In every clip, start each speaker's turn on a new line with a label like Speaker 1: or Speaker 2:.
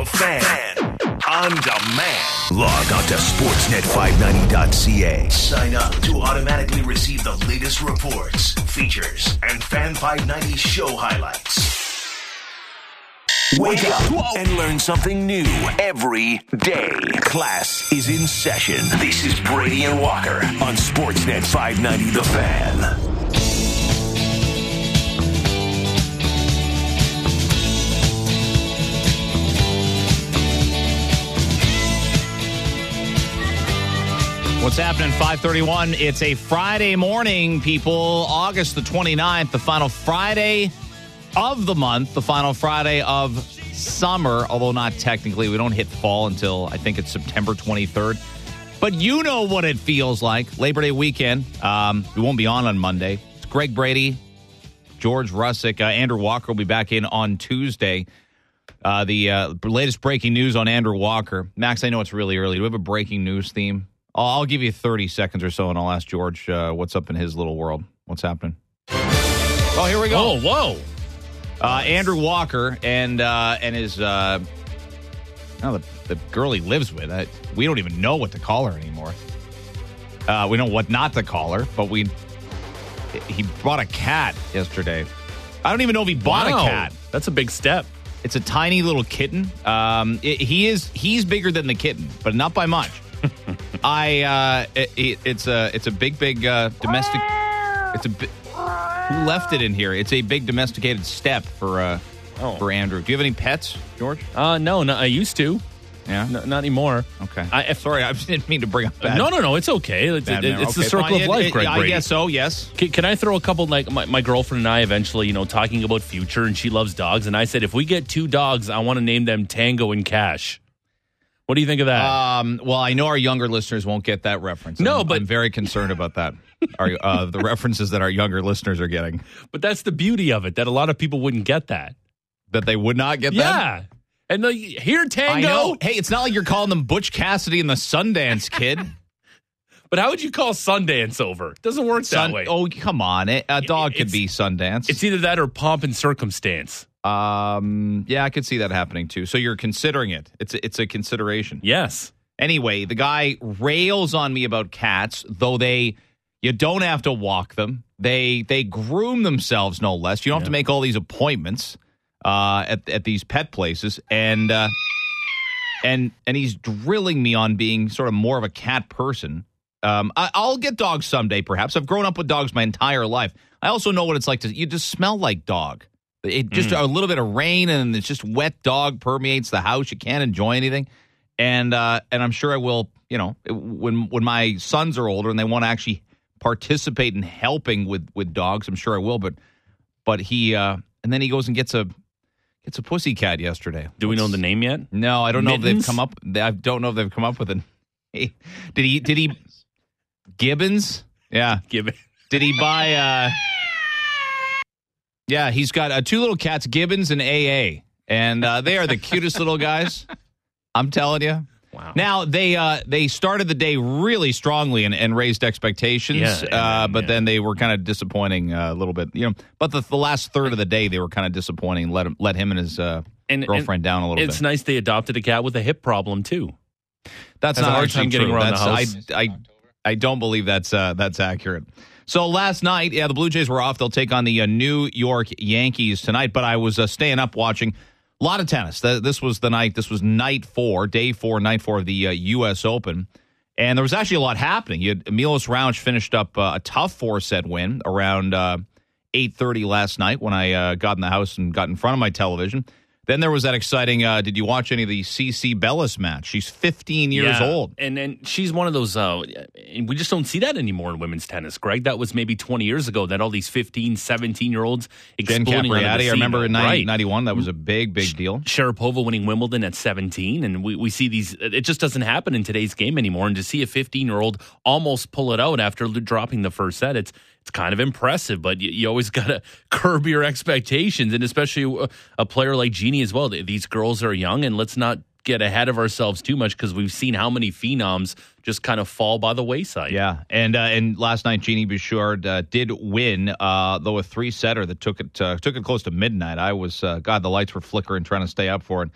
Speaker 1: Fan on demand. Log on to sportsnet590.ca. Sign up to automatically receive the latest reports, features, and Fan 590 show highlights. Wake up and learn something new every day. Class is in session. This is Brady and Walker on Sportsnet 590 The Fan.
Speaker 2: What's happening? 5:31. It's a Friday morning, people. August the 29th, the final Friday of the month, the final Friday of summer, although not technically. We don't hit fall until I think it's September 23rd. But you know what it feels like. Labor Day weekend. We won't be on Monday. It's Greg Brady, George Russick. Andrew Walker will be back in on Tuesday. The latest breaking news on Andrew Walker. Max, I know it's really early. Do we have a breaking news theme? I'll give you 30 seconds or so, and I'll ask George what's up in his little world. What's happening? Oh, here we go.
Speaker 3: Oh, whoa.
Speaker 2: Andrew Walker and his the girl he lives with. We don't even know what to call her anymore. We know what not to call her, but he bought a cat yesterday. I don't even know if he bought a cat.
Speaker 3: That's a big step.
Speaker 2: It's a tiny little kitten. He's bigger than the kitten, but not by much. It's a big domestic. Who left it in here? It's a big domesticated step for Andrew. Do you have any pets, George?
Speaker 3: No, I used to.
Speaker 2: Yeah,
Speaker 3: not anymore.
Speaker 2: Okay. Sorry, I didn't mean to bring up that.
Speaker 3: No, it's okay. It's the circle of life, Greg Brady.
Speaker 2: I guess so. Yes.
Speaker 3: Can I throw a couple? Like my girlfriend and I eventually, talking about future, and she loves dogs, and I said if we get 2 dogs, I want to name them Tango and Cash. What do you think of that?
Speaker 2: Well, I know our younger listeners won't get that reference.
Speaker 3: But
Speaker 2: I'm very concerned about that. The references that our younger listeners are getting.
Speaker 3: But that's the beauty of it, that a lot of people wouldn't get that.
Speaker 2: That they would not get that?
Speaker 3: Yeah. And here, Tango.
Speaker 2: I know. Hey, it's not like you're calling them Butch Cassidy and the Sundance Kid.
Speaker 3: But how would you call Sundance over? It doesn't work that way.
Speaker 2: Oh, come on. A dog could be Sundance.
Speaker 3: It's either that or Pomp and Circumstance.
Speaker 2: Yeah, I could see that happening too. So you're considering it. It's a consideration.
Speaker 3: Yes.
Speaker 2: Anyway, the guy rails on me about cats, though you don't have to walk them. They groom themselves, no less. You don't have to make all these appointments at these pet places, and he's drilling me on being sort of more of a cat person. I'll get dogs someday, perhaps. I've grown up with dogs my entire life. I also know what it's like you just smell like dog. It just a little bit of rain and it's just wet dog permeates the house. You can't enjoy anything, and I'm sure I will. When my sons are older and they want to actually participate in helping with dogs, I'm sure I will. But he and then he goes and gets a pussycat yesterday.
Speaker 3: Do we know the name yet?
Speaker 2: No, I don't know if they've
Speaker 3: Mittens?
Speaker 2: come up. I don't know if they've come up with it. Did he Gibbons? Yeah,
Speaker 3: Gibbons.
Speaker 2: Did he buy? Yeah, he's got 2 little cats, Gibbons and AA, and they are the cutest little guys. I'm telling you.
Speaker 3: Wow.
Speaker 2: Now, they started the day really strongly and raised expectations, but then they were kind of disappointing a little bit. But the last third of the day, they were kind of disappointing. Let him and his girlfriend down a little bit.
Speaker 3: It's nice they adopted a cat with a hip problem, too.
Speaker 2: That's not
Speaker 3: a hard
Speaker 2: actually
Speaker 3: time getting
Speaker 2: true.
Speaker 3: around the house.
Speaker 2: I don't believe that's accurate. So last night, the Blue Jays were off. They'll take on the New York Yankees tonight. But I was staying up watching a lot of tennis. This was the night. This was night 4, day 4, night 4 of the U.S. Open. And there was actually a lot happening. You had Milos Raonic finished up a tough 4-set win around 8:30 last night when I got in the house and got in front of my television. Then there was that exciting, did you watch any of the CC Bellis match? She's 15 years old.
Speaker 3: And she's one of those, we just don't see that anymore in women's tennis, Greg. That was maybe 20 years ago that all these 15, 17-year-olds exploding onto the scene.
Speaker 2: I remember in 1991, that was a big deal.
Speaker 3: Sharapova winning Wimbledon at 17, and we see these, it just doesn't happen in today's game anymore. And to see a 15-year-old almost pull it out after dropping the first set, it's kind of impressive, but you always got to curb your expectations, and especially a player like Jeannie as well. These girls are young, and let's not get ahead of ourselves too much because we've seen how many phenoms just kind of fall by the wayside.
Speaker 2: Yeah, and last night Jeannie Bouchard did win, though a 3-setter that took it close to midnight. I was, the lights were flickering trying to stay up for it.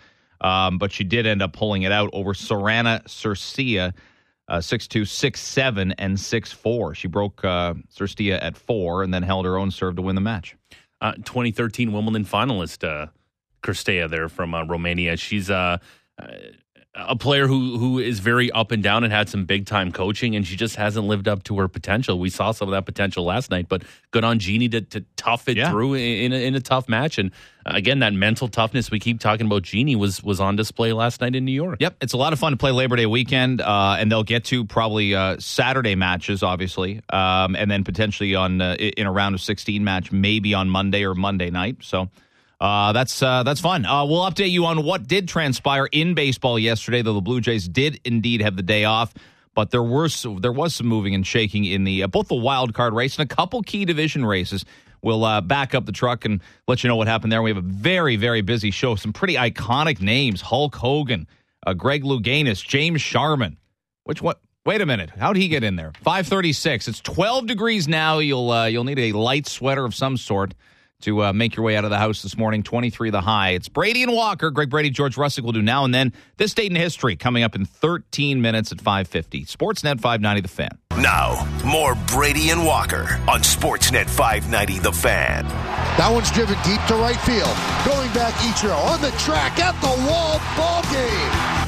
Speaker 2: but she did end up pulling it out over Sorana Cercia, 6-2, 6-7, and 6-4. She broke Cercia at 4 and then held her own serve to win the match.
Speaker 3: 2013 Wimbledon finalist, Cristea there from Romania. She's a player who is very up and down and had some big-time coaching, and she just hasn't lived up to her potential. We saw some of that potential last night, but good on Jeannie to tough it through in a tough match. And again, that mental toughness we keep talking about, Jeannie, was on display last night in New York.
Speaker 2: Yep, it's a lot of fun to play Labor Day weekend, and they'll get to probably Saturday matches, obviously, and then potentially on in a round of 16 match, maybe on Monday or Monday night. So that's fun. We'll update you on what did transpire in baseball yesterday, though the Blue Jays did indeed have the day off. But there was some moving and shaking in the both the wild card race and a couple key division races. We'll back up the truck and let you know what happened there. We have a very, very busy show. Some pretty iconic names: Hulk Hogan, Greg Louganis, James Sharman. Wait a minute. How'd he get in there? 5:36. It's 12 degrees now. You'll need a light sweater of some sort to make your way out of the house this morning. 23 the high. It's Brady and Walker. Greg Brady, George Russick will do now and then. This date in history coming up in 13 minutes at 5:50. Sportsnet 590 The Fan.
Speaker 1: Now, more Brady and Walker on Sportsnet 590 The Fan.
Speaker 4: That one's driven deep to right field. Going back Ichiro on the track at the wall. Ball game.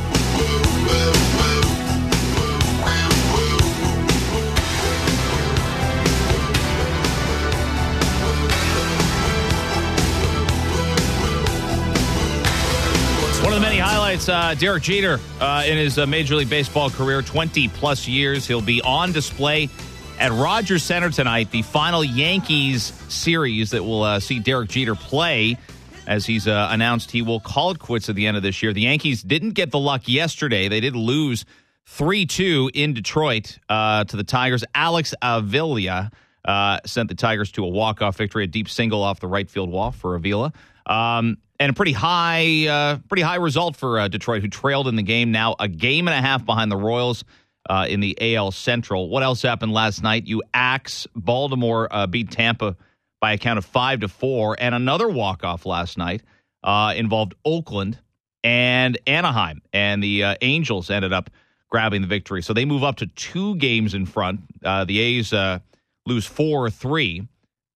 Speaker 2: One of the many highlights, Derek Jeter in his Major League Baseball career, 20-plus years. He'll be on display at Rogers Center tonight, the final Yankees series that will see Derek Jeter play, as he's announced he will call it quits at the end of this year. The Yankees didn't get the luck yesterday. They did lose 3-2 in Detroit to the Tigers. Alex Avila sent the Tigers to a walk-off victory, a deep single off the right field wall for Avila. And a pretty high result for Detroit, who trailed in the game. Now a game and a half behind the Royals in the AL Central. What else happened last night? Baltimore beat Tampa by a count of 5-4, and another walk-off last night involved Oakland and Anaheim, and the Angels ended up grabbing the victory. So they move up to 2 games in front. The A's lose 4-3.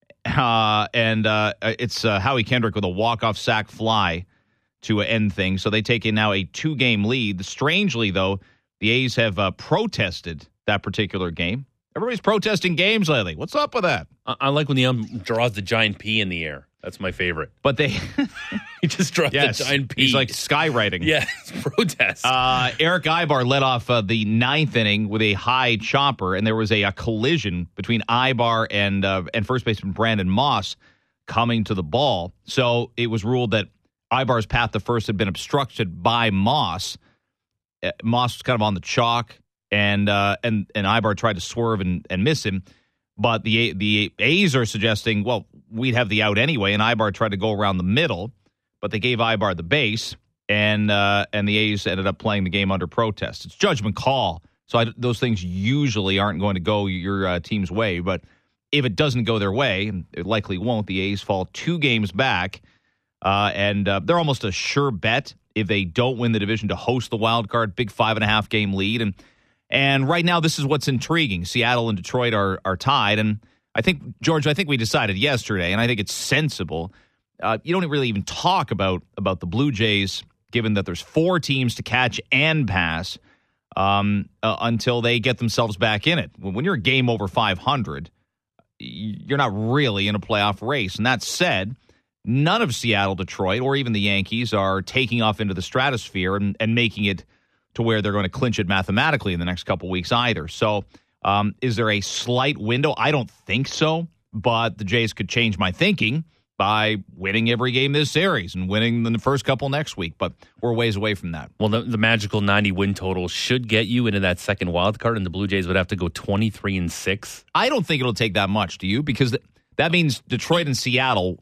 Speaker 2: And it's Howie Kendrick with a walk-off sac fly to end things. So they take in now a 2-game lead. Strangely, though, the A's have protested that particular game. Everybody's protesting games lately. What's up with that?
Speaker 3: I like when the draws the giant P in the air. That's my favorite.
Speaker 2: But they
Speaker 3: he just draws the giant P.
Speaker 2: He's like skywriting.
Speaker 3: Yeah, it's protest.
Speaker 2: Eric Ibar led off the 9th inning with a high chopper, and there was a collision between Ibar and first baseman Brandon Moss coming to the ball. So it was ruled that Ibar's path to first had been obstructed by Moss. Moss was kind of on the chalk, and Ibar tried to swerve and miss him. But the A's are suggesting, well, we'd have the out anyway, and Ibar tried to go around the middle, but they gave Ibar the base, and the A's ended up playing the game under protest. It's judgment call, so those things usually aren't going to go your team's way. But if it doesn't go their way, and it likely won't, the A's fall 2 games back, and they're almost a sure bet if they don't win the division to host the wild card, big 5.5 game lead. And right now, this is what's intriguing. Seattle and Detroit are tied. And I think, George, we decided yesterday, and I think it's sensible. You don't really even talk about the Blue Jays, given that there's 4 teams to catch and pass until they get themselves back in it. When you're a game over 500, you're not really in a playoff race. And that said, none of Seattle, Detroit, or even the Yankees are taking off into the stratosphere and making it to where they're going to clinch it mathematically in the next couple weeks either. So is there a slight window? I don't think so, but the Jays could change my thinking by winning every game this series and winning the first couple next week, but we're ways away from that.
Speaker 3: Well, the magical 90 win total should get you into that second wild card, and the Blue Jays would have to go 23-6.
Speaker 2: I don't think it'll take that much, do you? Because that means Detroit and Seattle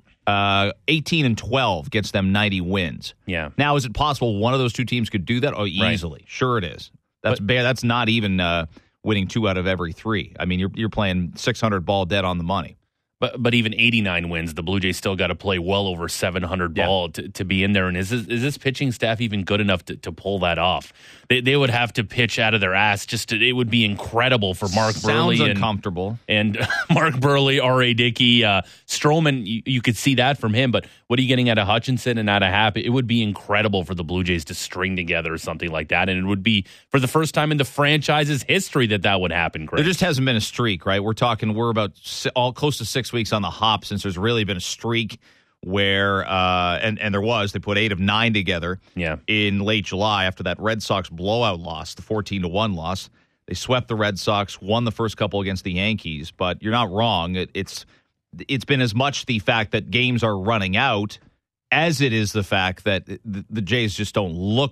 Speaker 2: 18-12 gets them 90 wins.
Speaker 3: Yeah.
Speaker 2: Now, is it possible one of those 2 teams could do that? Oh, easily. Right. Sure it is. That's not even winning 2 out of every 3. I mean, you're playing 600 ball dead on the money.
Speaker 3: But even 89 wins, the Blue Jays still got to play well over 700 ball to be in there. And is this pitching staff even good enough to pull that off? They would have to pitch out of their ass. It would be incredible for Mark Burley.
Speaker 2: Sounds uncomfortable.
Speaker 3: And Mark Burley, R.A. Dickey, Stroman, you could see that from him. But what are you getting out of Hutchinson and out of Happ? It would be incredible for the Blue Jays to string together something like that. And it would be for the first time in the franchise's history that would happen, Greg.
Speaker 2: There just hasn't been a streak, right? We're about close to 6 weeks on the hop since there's really been a streak where and they put 8 of 9 together in late July after that Red Sox blowout loss, the 14-1 loss. They swept the Red Sox, won the first couple against the Yankees, but you're not wrong. It's been as much the fact that games are running out as it is the fact that the Jays just don't look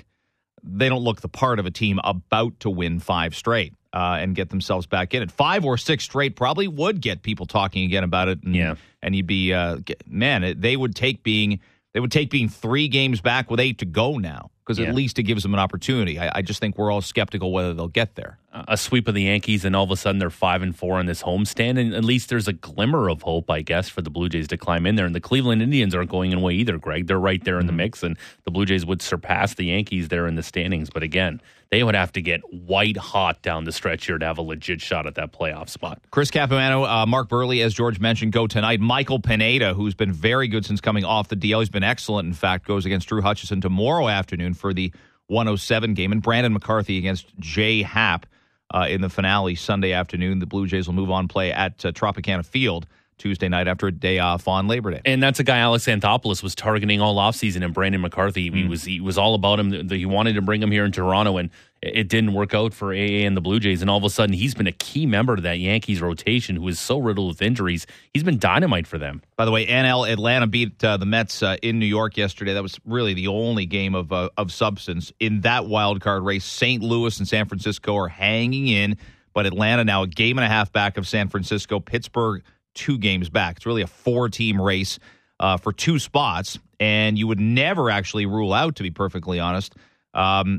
Speaker 2: the part of a team about to win 5 straight. And get themselves back in it. 5 or 6 straight probably would get people talking again about it. And you'd be, they would take being 3 games back with 8 to go now, because at least it gives them an opportunity. I just think we're all skeptical whether they'll get there.
Speaker 3: A sweep of the Yankees, and all of a sudden they're 5-4 on this homestand, and at least there's a glimmer of hope, I guess, for the Blue Jays to climb in there. And the Cleveland Indians aren't going away either, Greg. They're right there in the mix, and the Blue Jays would surpass the Yankees there in the standings. But again, they would have to get white hot down the stretch here to have a legit shot at that playoff spot.
Speaker 2: Chris Capomano, Mark Burley, as George mentioned, go tonight. Michael Pineda, who's been very good since coming off the DL. He's been excellent, in fact, goes against Drew Hutchison tomorrow afternoon for the 107 game. And Brandon McCarthy against Jay Happ in the finale Sunday afternoon. The Blue Jays will move on play at Tropicana Field Tuesday night after a day off on Labor Day.
Speaker 3: And that's a guy Alex Anthopoulos was targeting all offseason, and Brandon McCarthy, he was all about him. He wanted to bring him here in Toronto, and it didn't work out for AA and the Blue Jays. And all of a sudden, he's been a key member of that Yankees rotation who is so riddled with injuries. He's been dynamite for them.
Speaker 2: By the way, NL Atlanta beat the Mets in New York yesterday. That was really the only game of substance in that wild card race. St. Louis and San Francisco are hanging in, but Atlanta now a game and a half back of San Francisco. Pittsburgh 2 games back. It's really a 4-team race for 2 spots, and you would never actually rule out, to be perfectly honest, an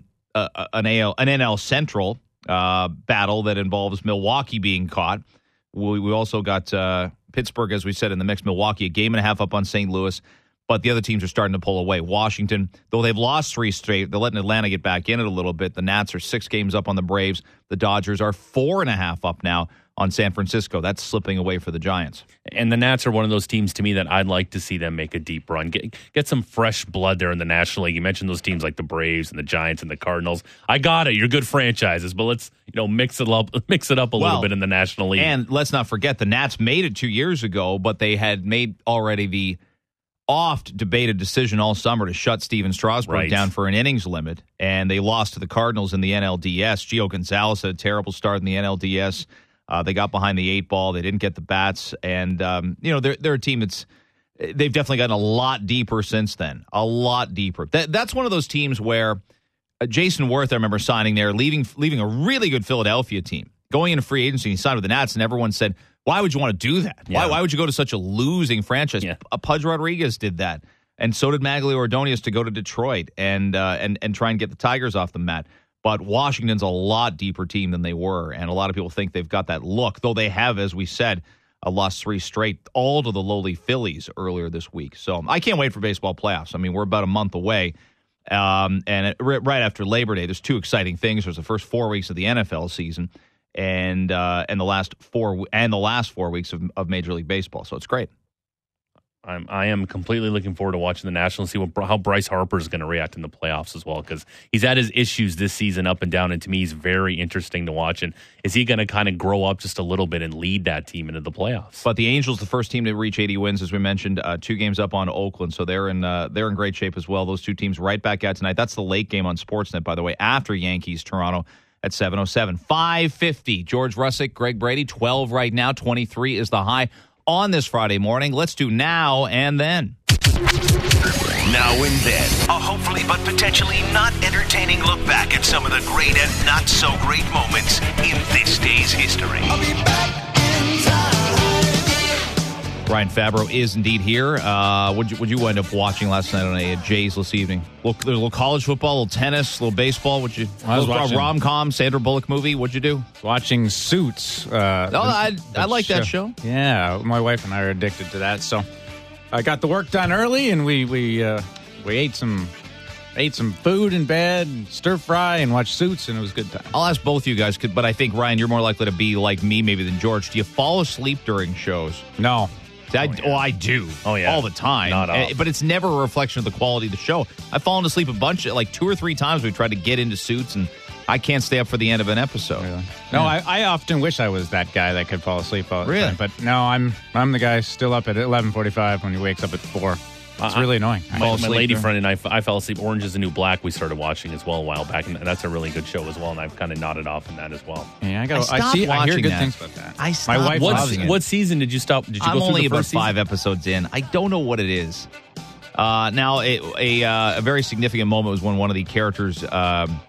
Speaker 2: NL Central battle that involves Milwaukee being caught. We also got Pittsburgh, as we said, in the mix. Milwaukee, a game and a half up on St. Louis, but the other teams are starting to pull away. Washington, though they've lost 3 straight, they're letting Atlanta get back in it a little bit. The Nats are 6 games up on the Braves. The Dodgers are 4.5 up now on San Francisco. That's slipping away for the Giants.
Speaker 3: And the Nats are one of those teams to me that I'd like to see them make a deep run. Get some fresh blood there in the National League. You mentioned those teams like the Braves and the Giants and the Cardinals. I got it. You're good franchises, but let's mix it up a little bit in the National League.
Speaker 2: And let's not forget, the Nats made it 2 years ago, but they had made already the oft-debated decision all summer to shut Steven Strasburg down for an innings limit, and they lost to the Cardinals in the NLDS. Gio Gonzalez had a terrible start in the NLDS. They got behind the 8 ball. They didn't get the bats. And, they're a team they've definitely gotten a lot deeper since then. A lot deeper. That's one of those teams where Jason Worth, I remember signing there, leaving a really good Philadelphia team. Going into free agency, he signed with the Nats, and everyone said, why would you want to do that? Yeah. Why would you go to such a losing franchise? Yeah. Pudge Rodriguez did that. And so did Maglio Ordonez to go to Detroit and try and get the Tigers off the mat. But Washington's a lot deeper team than they were, and a lot of people think they've got that look, though they have, as we said, lost 3 straight, all to the lowly Phillies earlier this week. So I can't wait for baseball playoffs. I mean, we're about a month away, and right after Labor Day, there's 2 exciting things. There's the first 4 weeks of the NFL season, and the last 4 weeks of Major League Baseball. So it's great.
Speaker 3: I am completely looking forward to watching the Nationals, see how Bryce Harper is going to react in the playoffs as well, because he's had his issues this season up and down, and to me, he's very interesting to watch. And is he going to kind of grow up just a little bit and lead that team into the playoffs?
Speaker 2: But the Angels, the first team to reach 80 wins, as we mentioned, 2 games up on Oakland, so they're in great shape as well. Those 2 teams right back at tonight. That's the late game on Sportsnet, by the way, after Yankees Toronto at 7:07. 5:50. George Russick, Greg Brady, 12 right now. 23 is the high on this Friday morning. Let's do Now and Then.
Speaker 1: Now and Then, a hopefully but potentially not entertaining look back at some of the great and not so great moments in this day's history.
Speaker 5: I'll be back in time.
Speaker 2: Ryan Fabro is indeed here. What'd you end up watching last night on a Jays this evening? A little college football, a little tennis, a little baseball. What'd you?
Speaker 5: I was watching
Speaker 2: rom-com, Sandra Bullock movie. What'd you do?
Speaker 5: Watching Suits.
Speaker 2: I like that show.
Speaker 5: Yeah, my wife and I are addicted to that. So I got the work done early, and we ate some food in bed, stir fry, and watched Suits, and it was a good time.
Speaker 2: I'll ask both you guys, but I think Ryan, you're more likely to be like me, maybe than George. Do you fall asleep during shows?
Speaker 5: No.
Speaker 2: I do.
Speaker 3: Oh, yeah.
Speaker 2: All the time.
Speaker 3: Not off.
Speaker 2: But it's never a reflection of the quality of the show. I've fallen asleep like 2 or 3 times. We tried to get into Suits, and I can't stay up for the end of an episode.
Speaker 5: Really? No, I often wish I was that guy that could fall asleep all the
Speaker 2: Really?
Speaker 5: time. But no, I'm the guy still up at 11:45 when he wakes up at 4. It's really annoying.
Speaker 3: My lady friend and I fell asleep. Orange is the New Black we started watching as well a while back, and that's a really good show as well, and I've kind of nodded off in that as well.
Speaker 5: Yeah, I
Speaker 2: stopped
Speaker 5: hear
Speaker 2: watching
Speaker 5: good
Speaker 2: that.
Speaker 5: things about that.
Speaker 2: I stopped
Speaker 5: My wife loves it.
Speaker 3: What season did you stop? Did you
Speaker 2: I'm
Speaker 3: go through
Speaker 2: only
Speaker 3: the
Speaker 2: about
Speaker 3: first season?
Speaker 2: 5 episodes in. I don't know what it is. Now, a very significant moment was when one of the characters, one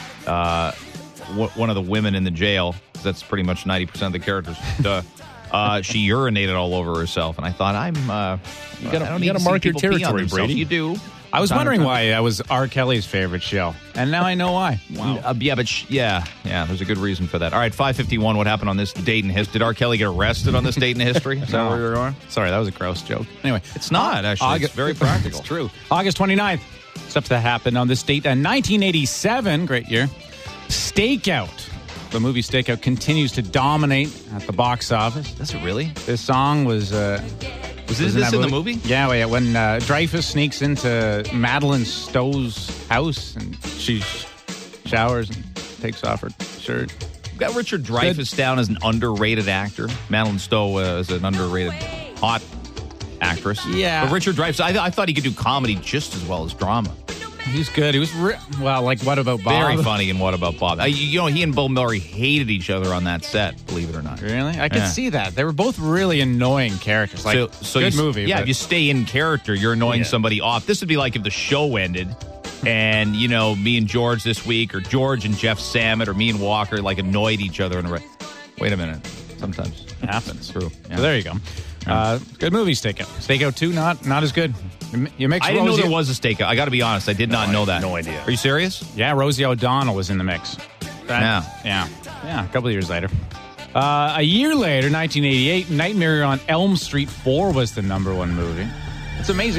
Speaker 2: of the women in the jail, that's pretty much 90% of the characters, she urinated all over herself. And I thought,
Speaker 3: You gotta mark your territory, Brady.
Speaker 2: You do.
Speaker 5: I was wondering why that was R. Kelly's favorite show, and now I know why. Wow.
Speaker 2: Yeah, there's a good reason for that. All right, 5:51. What happened on this date in history? Did R. Kelly get arrested on this date in history? Is that where you're going?
Speaker 5: Sorry, that was a gross joke. Anyway,
Speaker 2: It's not, actually. It's very practical.
Speaker 5: It's true. August 29th. Stuff that happened on this date. 1987, great year. Stakeout. The movie Stakeout continues to dominate at the box office.
Speaker 2: Does it really?
Speaker 5: This song was
Speaker 2: Was this in the movie?
Speaker 5: Yeah, when Dreyfus sneaks into Madeline Stowe's house and she showers and takes off her shirt.
Speaker 2: We've got Richard Dreyfuss down as an underrated actor. Madeline Stowe is an underrated hot actress.
Speaker 5: Yeah.
Speaker 2: But Richard Dreyfuss, I thought he could do comedy just as well as drama.
Speaker 5: He's good. He was, like What About Bob?
Speaker 2: Very funny in What About Bob. He and Bill Murray hated each other on that set, believe it or not.
Speaker 5: Really? I could see that. They were both really annoying characters. Like,
Speaker 2: so
Speaker 5: good movie.
Speaker 2: Yeah,
Speaker 5: but
Speaker 2: if you stay in character, you're annoying somebody off. This would be like if the show ended and, me and George this week, or George and Jeff Samet, or me and Walker, annoyed each other. Wait a minute. Sometimes
Speaker 5: it happens.
Speaker 2: True. Yeah.
Speaker 5: So there you go. Good movie, Stakeout. Stakeout 2, not as good. You mix
Speaker 2: I didn't know
Speaker 5: Rosie-
Speaker 2: there was a Stakeout. I got to be honest. I did not know that.
Speaker 3: No idea.
Speaker 2: Are you serious?
Speaker 5: Yeah, Rosie O'Donnell was in the mix. Yeah, a couple of years later. A year later, 1988, Nightmare on Elm Street 4 was the #1 movie. It's amazing.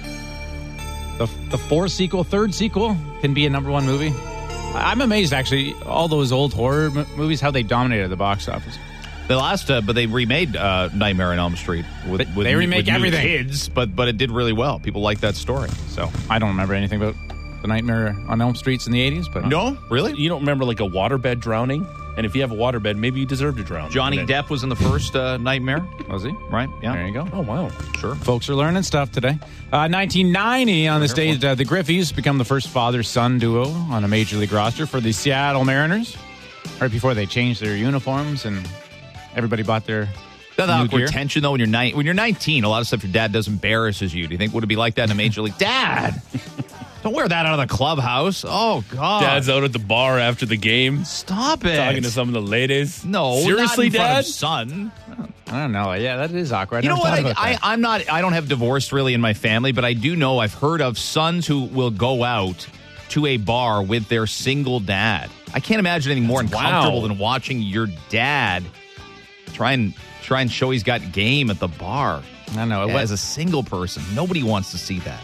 Speaker 5: The third sequel can be a #1 movie. I'm amazed, actually, all those old horror movies, how they dominated the box office.
Speaker 2: The last, but they remade Nightmare on Elm Street with
Speaker 5: they remake
Speaker 2: with new
Speaker 5: everything.
Speaker 2: kids, but it did really well. People like that story.
Speaker 5: So I don't remember anything about the Nightmare on Elm Streets in the 80s, but
Speaker 2: No, really?
Speaker 3: You don't remember a waterbed drowning? And if you have a waterbed, maybe you deserve to drown.
Speaker 2: Johnny Depp was in the first Nightmare,
Speaker 5: was he?
Speaker 2: right? Yeah,
Speaker 5: There you go.
Speaker 3: Oh, wow.
Speaker 2: sure.
Speaker 5: Folks are learning stuff today. 1990, on this date, the Griffeys become the first father-son duo on a Major League roster for the Seattle Mariners. Right before they changed their uniforms and everybody bought their
Speaker 2: That
Speaker 5: new
Speaker 2: awkward
Speaker 5: gear.
Speaker 2: tension though when you're 19, a lot of stuff your dad does embarrasses you. Do you think would it be like that in a Major League? Dad, don't wear that out of the clubhouse. Oh God,
Speaker 3: Dad's out at the bar after the game,
Speaker 2: stop it.
Speaker 3: talking to some of the ladies.
Speaker 2: No,
Speaker 3: seriously,
Speaker 2: not in front
Speaker 3: Dad?
Speaker 2: of son.
Speaker 5: I don't know. Yeah, that is awkward.
Speaker 2: You know what?
Speaker 5: I
Speaker 2: I don't have divorce really in my family, but I do know I've heard of sons who will go out to a bar with their single dad. I can't imagine anything more uncomfortable than watching your dad try and show he's got game at the bar.
Speaker 5: I don't know.
Speaker 2: As a single person, nobody wants to see that.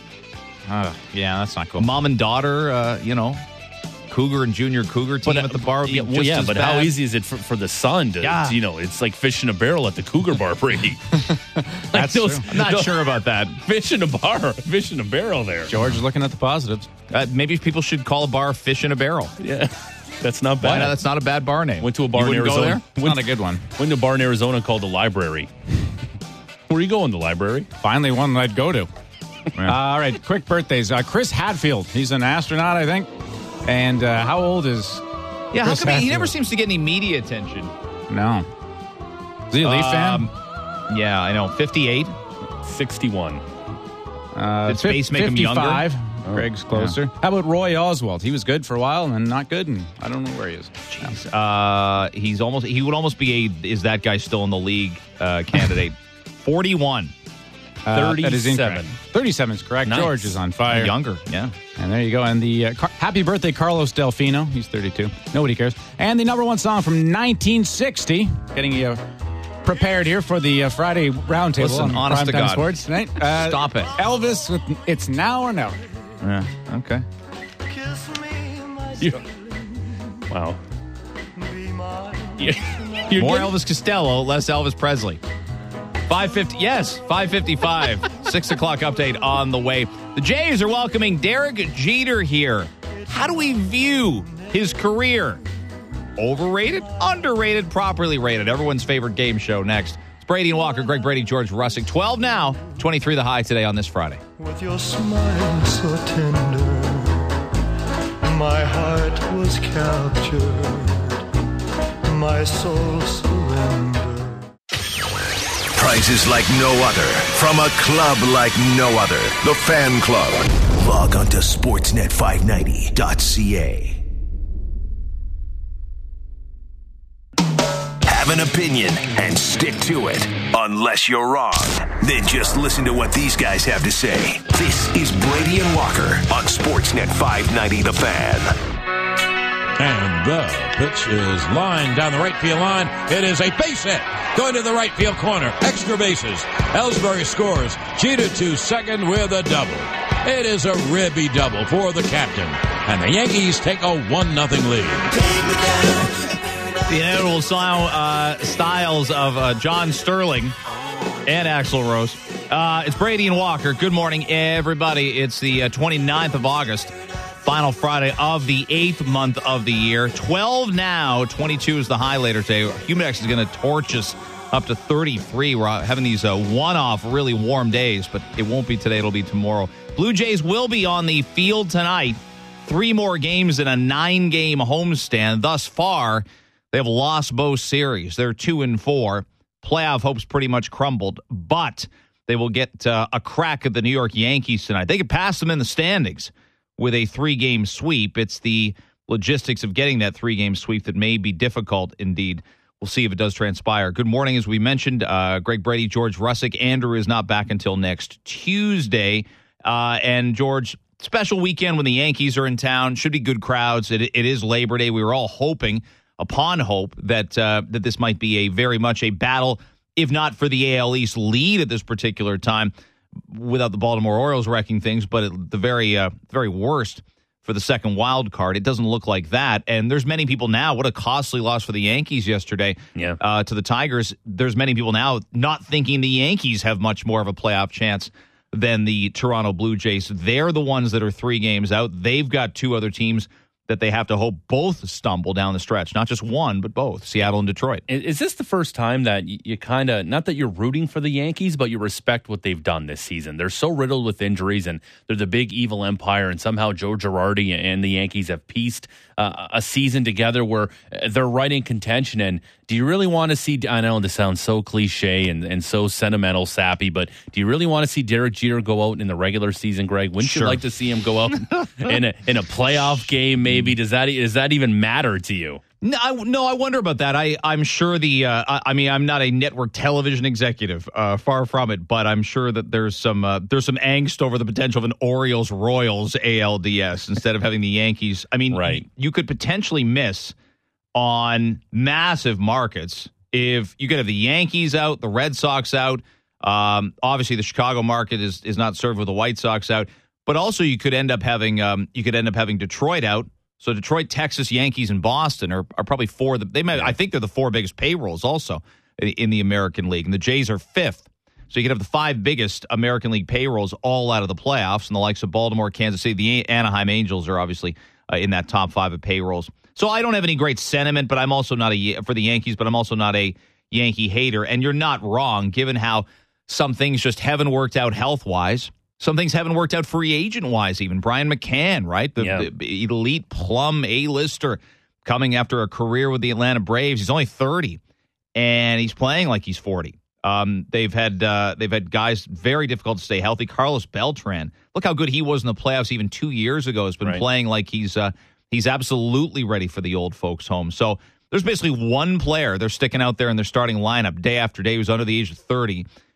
Speaker 5: Yeah, that's not cool.
Speaker 2: Mom and daughter, Cougar and Junior Cougar team at the bar would be just as
Speaker 3: but
Speaker 2: bad.
Speaker 3: how easy is it for the son to, it's like fish in a barrel at the Cougar bar, Brady.
Speaker 5: That's true.
Speaker 2: I'm not sure about that.
Speaker 3: Fish in a barrel there.
Speaker 5: George is looking at the positives.
Speaker 2: Maybe people should call a bar Fish in a Barrel.
Speaker 3: Yeah, that's not
Speaker 2: Why
Speaker 3: bad.
Speaker 2: not? That's not a bad bar name.
Speaker 3: Went to a bar
Speaker 2: You
Speaker 3: in
Speaker 2: wouldn't go
Speaker 3: Arizona.
Speaker 2: there?
Speaker 5: It's not a good one.
Speaker 3: Went to a bar in Arizona called the Library. Where are you going, the library?
Speaker 5: Finally one that I'd go to. All right, quick birthdays. Chris Hadfield. He's an astronaut, I think. And how old is
Speaker 2: Yeah,
Speaker 5: Chris
Speaker 2: how come he
Speaker 5: Hadfield?
Speaker 2: never seems to get any media attention?
Speaker 5: No. Is he a Leaf fan?
Speaker 2: Yeah, I know. 58.
Speaker 3: 61.
Speaker 2: Did space make him younger?
Speaker 5: 55. Greg's closer. How about Roy Oswald? He was good for a while and then not good, and I don't know where he is.
Speaker 2: He would almost be is that guy still in the league candidate 41.
Speaker 3: 37.
Speaker 5: That is incorrect. 37 is correct.
Speaker 3: Nice.
Speaker 5: George is on fire.
Speaker 2: Younger, yeah.
Speaker 5: And there you go. And the happy birthday, Carlos Delfino. He's 32. Nobody cares. And the number one song from 1960. Getting you prepared here for the Friday roundtable.
Speaker 2: Listen,
Speaker 5: on
Speaker 2: honest to
Speaker 5: Primetime
Speaker 2: God.
Speaker 5: Sports tonight.
Speaker 2: Stop it.
Speaker 5: Elvis with It's Now or Never.
Speaker 2: Yeah, okay.
Speaker 3: Wow.
Speaker 2: More Elvis Costello, less Elvis Presley. 5:50, yes, 5:55. 6 o'clock update on the way. The Jays are welcoming Derek Jeter here. How do we view his career? Overrated, underrated, properly rated. Everyone's favorite game show next. It's Brady and Walker, Greg Brady, George Russick. 12 now, 23 the high today on this Friday.
Speaker 6: With your smile so tender, my heart was captured, my soul surrendered.
Speaker 1: Prizes like no other from a club like no other. The Fan Club. Log on to sportsnet590.ca. Have an opinion and stick to it. Unless you're wrong, then just listen to what these guys have to say. This is Brady and Walker on Sportsnet 590 The Fan.
Speaker 7: And the pitch is lined down the right field line. It is a base hit going to the right field corner. Extra bases. Ellsbury scores. Jeter to second with a double. It is a ribby double for the captain. And the Yankees take a 1-0 lead.
Speaker 2: The inevitable styles of John Sterling and Axl Rose. It's Brady and Walker. Good morning, everybody. It's the 29th of August. Final Friday of the 8th month of the year. 12 now, 22 is the high later today. Humidex is going to torch us up to 33. We're having these one-off really warm days, but it won't be today. It'll be tomorrow. Blue Jays will be on the field tonight. 3 more games in a 9-game homestand. Thus far, they have lost both series. They're 2-4. Playoff hopes pretty much crumbled, but they will get a crack at the New York Yankees tonight. They could pass them in the standings with a 3-game sweep. It's the logistics of getting that 3-game sweep that may be difficult indeed. We'll see if it does transpire. Good morning. As we mentioned, Greg Brady, George Russick. Andrew is not back until next Tuesday. And George, special weekend when the Yankees are in town. Should be good crowds. It is Labor Day. We were all hoping, upon hope, that that this might be very much a battle, if not for the AL East lead at this particular time, without the Baltimore Orioles wrecking things, but at the very worst for the second wild card. It doesn't look like that. And there's many people now, what a costly loss for the Yankees yesterday to the Tigers. There's many people now not thinking the Yankees have much more of a playoff chance than the Toronto Blue Jays. They're the ones that are 3 games out. They've got 2 other teams that they have to hope both stumble down the stretch. Not just one, but both, Seattle and Detroit.
Speaker 3: Is this the first time that you kind of, not that you're rooting for the Yankees, but you respect what they've done this season? They're so riddled with injuries, and they're the big evil empire, and somehow Joe Girardi and the Yankees have pieced a season together where they're right in contention. And do you really want to see, I know this sounds so cliche and so sentimental, sappy, but do you really want to see Derek Jeter go out in the regular season, Greg? Wouldn't you like to see him go out in a playoff game, maybe? Does that even matter to you?
Speaker 2: No, I wonder about that. I'm sure I'm not a network television executive, far from it, but I'm sure that there's some angst over the potential of an Orioles-Royals ALDS instead of having the Yankees. I mean,
Speaker 3: right.
Speaker 2: You could potentially miss on massive markets if you could have the Yankees out, the Red Sox out. Obviously, the Chicago market is not served with the White Sox out, but also you could end up having Detroit out. So Detroit, Texas, Yankees, and Boston are probably 4. I think they're the 4 biggest payrolls also in the American League, and the Jays are 5th. So you could have the 5 biggest American League payrolls all out of the playoffs, and the likes of Baltimore, Kansas City, the Anaheim Angels are obviously in that top 5 of payrolls. So I don't have any great sentiment, but I'm also not for the Yankees, but I'm also not a Yankee hater. And you're not wrong, given how some things just haven't worked out health-wise. Some things haven't worked out free agent-wise even. Brian McCann, right? The elite plum A-lister coming after a career with the Atlanta Braves. He's only 30, and he's playing like he's 40. They've had guys very difficult to stay healthy. Carlos Beltran, look how good he was in the playoffs even 2 years ago. Has been playing like he's absolutely ready for the old folks' home. So there's basically one player they're sticking out there in their starting lineup day after day who's under the age of 30.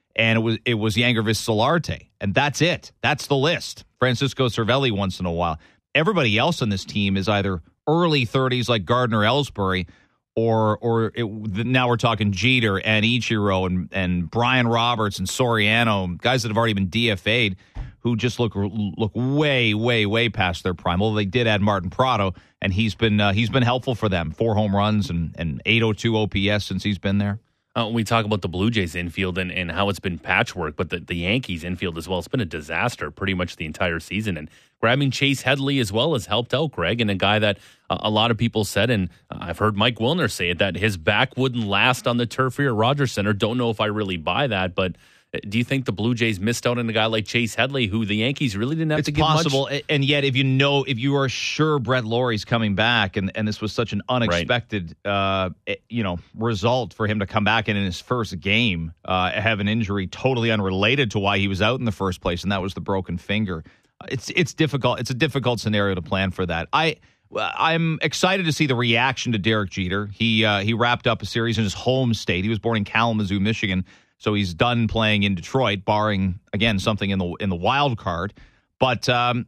Speaker 2: and it was Yangervis Solarte, and that's it. That's the list. Francisco Cervelli once in a while. Everybody else on this team is either early 30s like Gardner Ellsbury, or now we're talking Jeter and Ichiro and Brian Roberts and Soriano, guys that have already been DFA'd, who just look way, way, way past their prime. Although they did add Martin Prado, and he's been helpful for them. 4 home runs and 802 OPS since he's been there.
Speaker 3: We talk about the Blue Jays infield and how it's been patchwork, but the Yankees infield as well. It's been a disaster pretty much the entire season. And grabbing Chase Headley as well has helped out, Greg, and a guy that a lot of people said, and I've heard Mike Wilner say it, that his back wouldn't last on the turf here at Rogers Center. Don't know if I really buy that, but do you think the Blue Jays missed out on a guy like Chase Headley, who the Yankees really didn't have to give much? It's possible,
Speaker 2: and yet if you are sure Brett Lawrie's coming back, and this was such an unexpected result for him to come back in his first game, have an injury totally unrelated to why he was out in the first place, and that was the broken finger. It's difficult. It's a difficult scenario to plan for that. I'm excited to see the reaction to Derek Jeter. He wrapped up a series in his home state. He was born in Kalamazoo, Michigan. So he's done playing in Detroit, barring, again, something in the wild card. But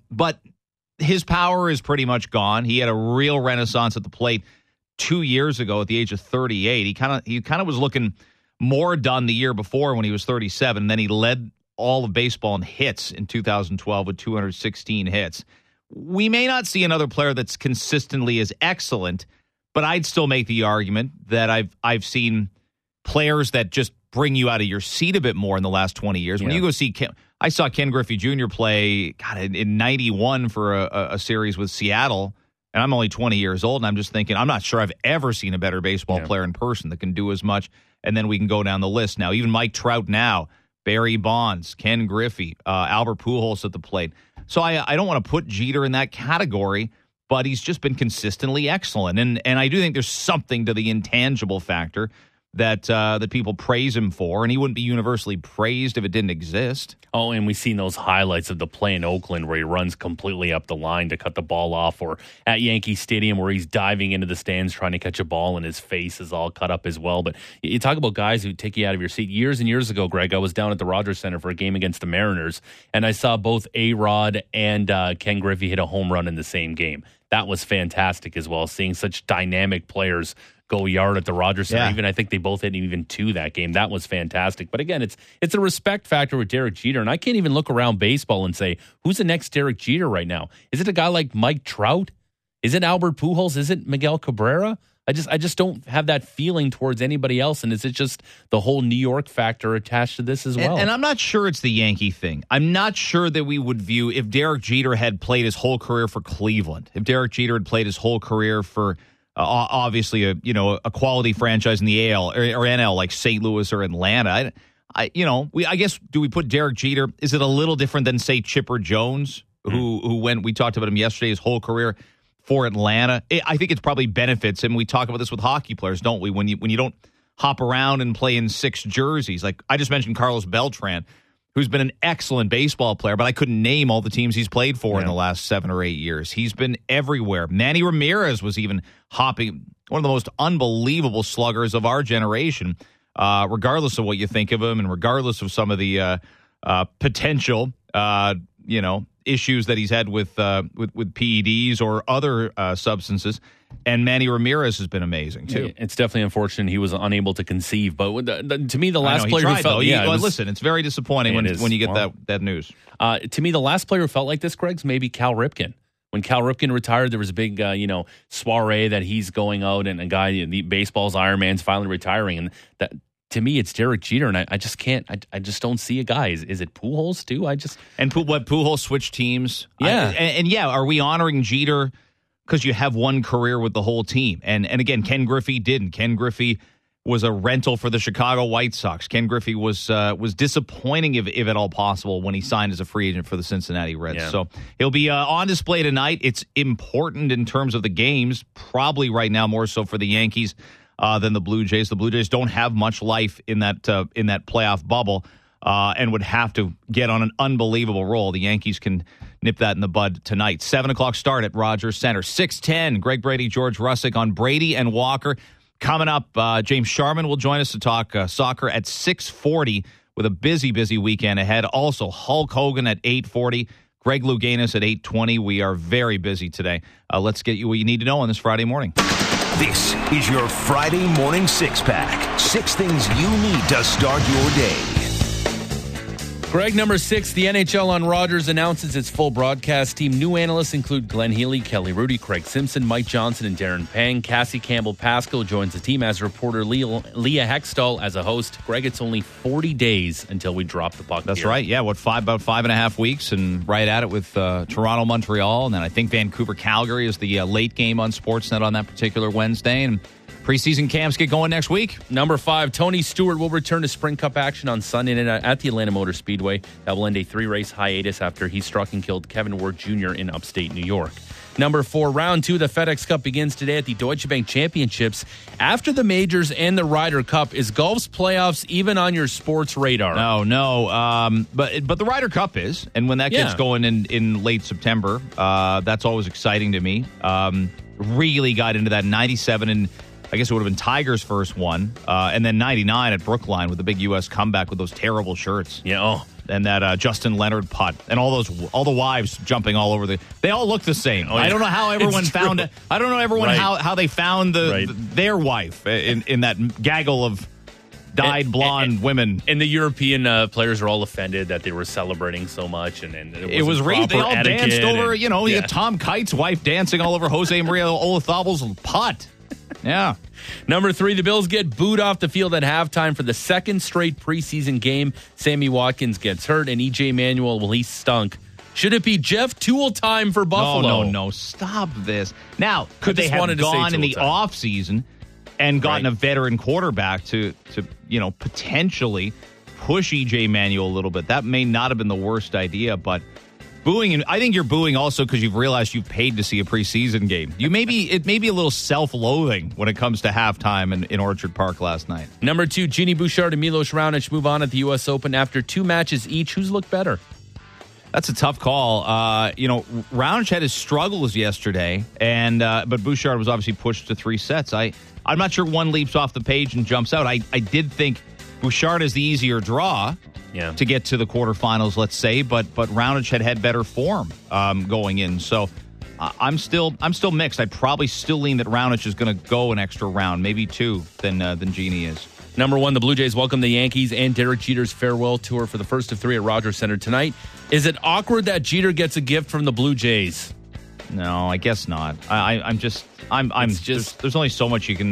Speaker 2: his power is pretty much gone. He had a real renaissance at the plate 2 years ago at the age of 38. He kind of was looking more done the year before when he was 37. Then he led all of baseball in hits in 2012 with 216 hits. We may not see another player that's consistently as excellent, but I'd still make the argument that I've seen players that just bring you out of your seat a bit more in the last 20 years. When you go see I saw Ken Griffey Jr. play in 91 for a series with Seattle, and I'm only 20 years old, and I'm just thinking, I'm not sure I've ever seen a better baseball player in person that can do as much, and then we can go down the list now. Even Mike Trout now, Barry Bonds, Ken Griffey, Albert Pujols at the plate. So I don't want to put Jeter in that category, but he's just been consistently excellent. And I do think there's something to the intangible factor that people praise him for, and he wouldn't be universally praised if it didn't exist.
Speaker 3: Oh, and we've seen those highlights of the play in Oakland where he runs completely up the line to cut the ball off, or at Yankee Stadium where he's diving into the stands trying to catch a ball and his face is all cut up as well. But you talk about guys who take you out of your seat. Years and years ago, Greg, I was down at the Rogers Center for a game against the Mariners, and I saw both A-Rod and Ken Griffey hit a home run in the same game. That was fantastic as well, seeing such dynamic players go yard at the Rogers Center. Even I think they both hit even 2 that game. That was fantastic. But again, it's a respect factor with Derek Jeter, and I can't even look around baseball and say, who's the next Derek Jeter right now? Is it a guy like Mike Trout? Is it Albert Pujols? Is it Miguel Cabrera? I just don't have that feeling towards anybody else, and is it just the whole New York factor attached to this as well?
Speaker 2: And I'm not sure it's the Yankee thing. I'm not sure that we would view, if Derek Jeter had played his whole career for Cleveland, if Derek Jeter had played his whole career for obviously a quality franchise in the AL or NL like St. Louis or Atlanta. I guess, do we put Derek Jeter? Is it a little different than, say, Chipper Jones, who went? We talked about him yesterday, his whole career for Atlanta. I think it probably benefits him. We talk about this with hockey players, don't we? When you don't hop around and play in 6 jerseys, like I just mentioned, Carlos Beltran, who's been an excellent baseball player, but I couldn't name all the teams he's played for in the last 7 or 8 years. He's been everywhere. Manny Ramirez was even hopping, one of the most unbelievable sluggers of our generation, regardless of what you think of him and regardless of some of the potential, issues that he's had with PEDs or other substances. And Manny Ramirez has been amazing, too.
Speaker 3: It's definitely unfortunate he was unable to conceive. But to me, the last player who felt...
Speaker 2: listen, it's very disappointing when you get that news.
Speaker 3: To me, the last player who felt like this, Greg's maybe Cal Ripken. When Cal Ripken retired, there was a big, soiree that he's going out, and a guy, the baseball's Iron Man's finally retiring. And that, to me, it's Derek Jeter, and I just can't. I just don't see a guy. Is it Pujols too?
Speaker 2: Pujols switched teams?
Speaker 3: Yeah,
Speaker 2: are we honoring Jeter because you have one career with the whole team? And again, Ken Griffey didn't. Ken Griffey was a rental for the Chicago White Sox. Ken Griffey was disappointing, if at all possible, when he signed as a free agent for the Cincinnati Reds. Yeah. So he'll be on display tonight. It's important in terms of the games, probably right now more so for the Yankees than the Blue Jays. The Blue Jays don't have much life in that playoff bubble and would have to get on an unbelievable roll. The Yankees can nip that in the bud tonight. 7:00 start at Rogers Center. 6:10, Greg Brady, George Russick on Brady and Walker. Coming up, James Sharman will join us to talk soccer at 6:40. with a busy weekend ahead. Also, Hulk Hogan at 8:40, Greg Louganis at 8:20. We are very busy today. Let's get you what you need to know on this Friday morning.
Speaker 1: This is your Friday morning six-pack. 6 things you need to start your day.
Speaker 3: Greg, number 6, the NHL on Rogers announces its full broadcast team. New analysts include Glenn Healy, Kelly Rudy, Craig Simpson, Mike Johnson, and Darren Pang. Cassie Campbell-Pascal joins the team as reporter Leah Hextall as a host. Greg, it's only 40 days until we drop the puck.
Speaker 2: That's right. Yeah, about 5.5 weeks, and right at it with Toronto, Montreal, and then I think Vancouver, Calgary is the late game on Sportsnet on that particular Wednesday, and preseason camps get going next week.
Speaker 3: Number 5, Tony Stewart will return to Spring Cup action on Sunday night at the Atlanta Motor Speedway. That will end a 3-race hiatus after he struck and killed Kevin Ward Jr. in upstate New York. Number 4, round 2 of the FedEx Cup begins today at the Deutsche Bank Championships. After the majors and the Ryder Cup, is golf's playoffs even on your sports radar?
Speaker 2: No. But the Ryder Cup is, and when that gets going in late September, that's always exciting to me. Really got into that 97 and I guess it would have been Tiger's first one, and then 99 at Brookline with the big U.S. comeback with those terrible shirts.
Speaker 3: Yeah,
Speaker 2: and that Justin Leonard putt, and all the wives jumping all over they all look the same. I don't know how everyone found it. I don't know how they found their wife in that gaggle of dyed blonde women.
Speaker 3: And the European players are all offended that they were celebrating so much, and it was
Speaker 2: they all danced over. You had Tom Kite's wife dancing all over Jose Maria Olazábal's putt. Yeah.
Speaker 3: Number 3, the Bills get booed off the field at halftime for the second straight preseason game. Sammy Watkins gets hurt, and E.J. Manuel, he stunk. Should it be Jeff Toole time for Buffalo?
Speaker 2: No. Stop this. Now, could they have gone in the offseason and gotten a veteran quarterback to potentially push E.J. Manuel a little bit? That may not have been the worst idea, but booing, and I think you're booing also because you've realized you've paid to see a preseason game. It may be a little self-loathing when it comes to halftime in Orchard Park last night.
Speaker 3: Number 2, Genie Bouchard and Milos Raonic move on at the U.S. Open after 2 matches each. Who's looked better?
Speaker 2: That's a tough call. Raonic had his struggles yesterday, but Bouchard was obviously pushed to 3 sets. I'm not sure one leaps off the page and jumps out. I did think Bouchard is the easier draw.
Speaker 3: Yeah.
Speaker 2: To get to the quarterfinals, let's say, but Raonic had better form going in. So I'm still mixed. I probably still lean that Raonic is going to go an extra round, maybe 2 than Genie is.
Speaker 3: Number 1, the Blue Jays welcome the Yankees and Derek Jeter's farewell tour for the first of 3 at Rogers Center tonight. Is it awkward that Jeter gets a gift from the Blue Jays?
Speaker 2: No, I guess not. There's only so much you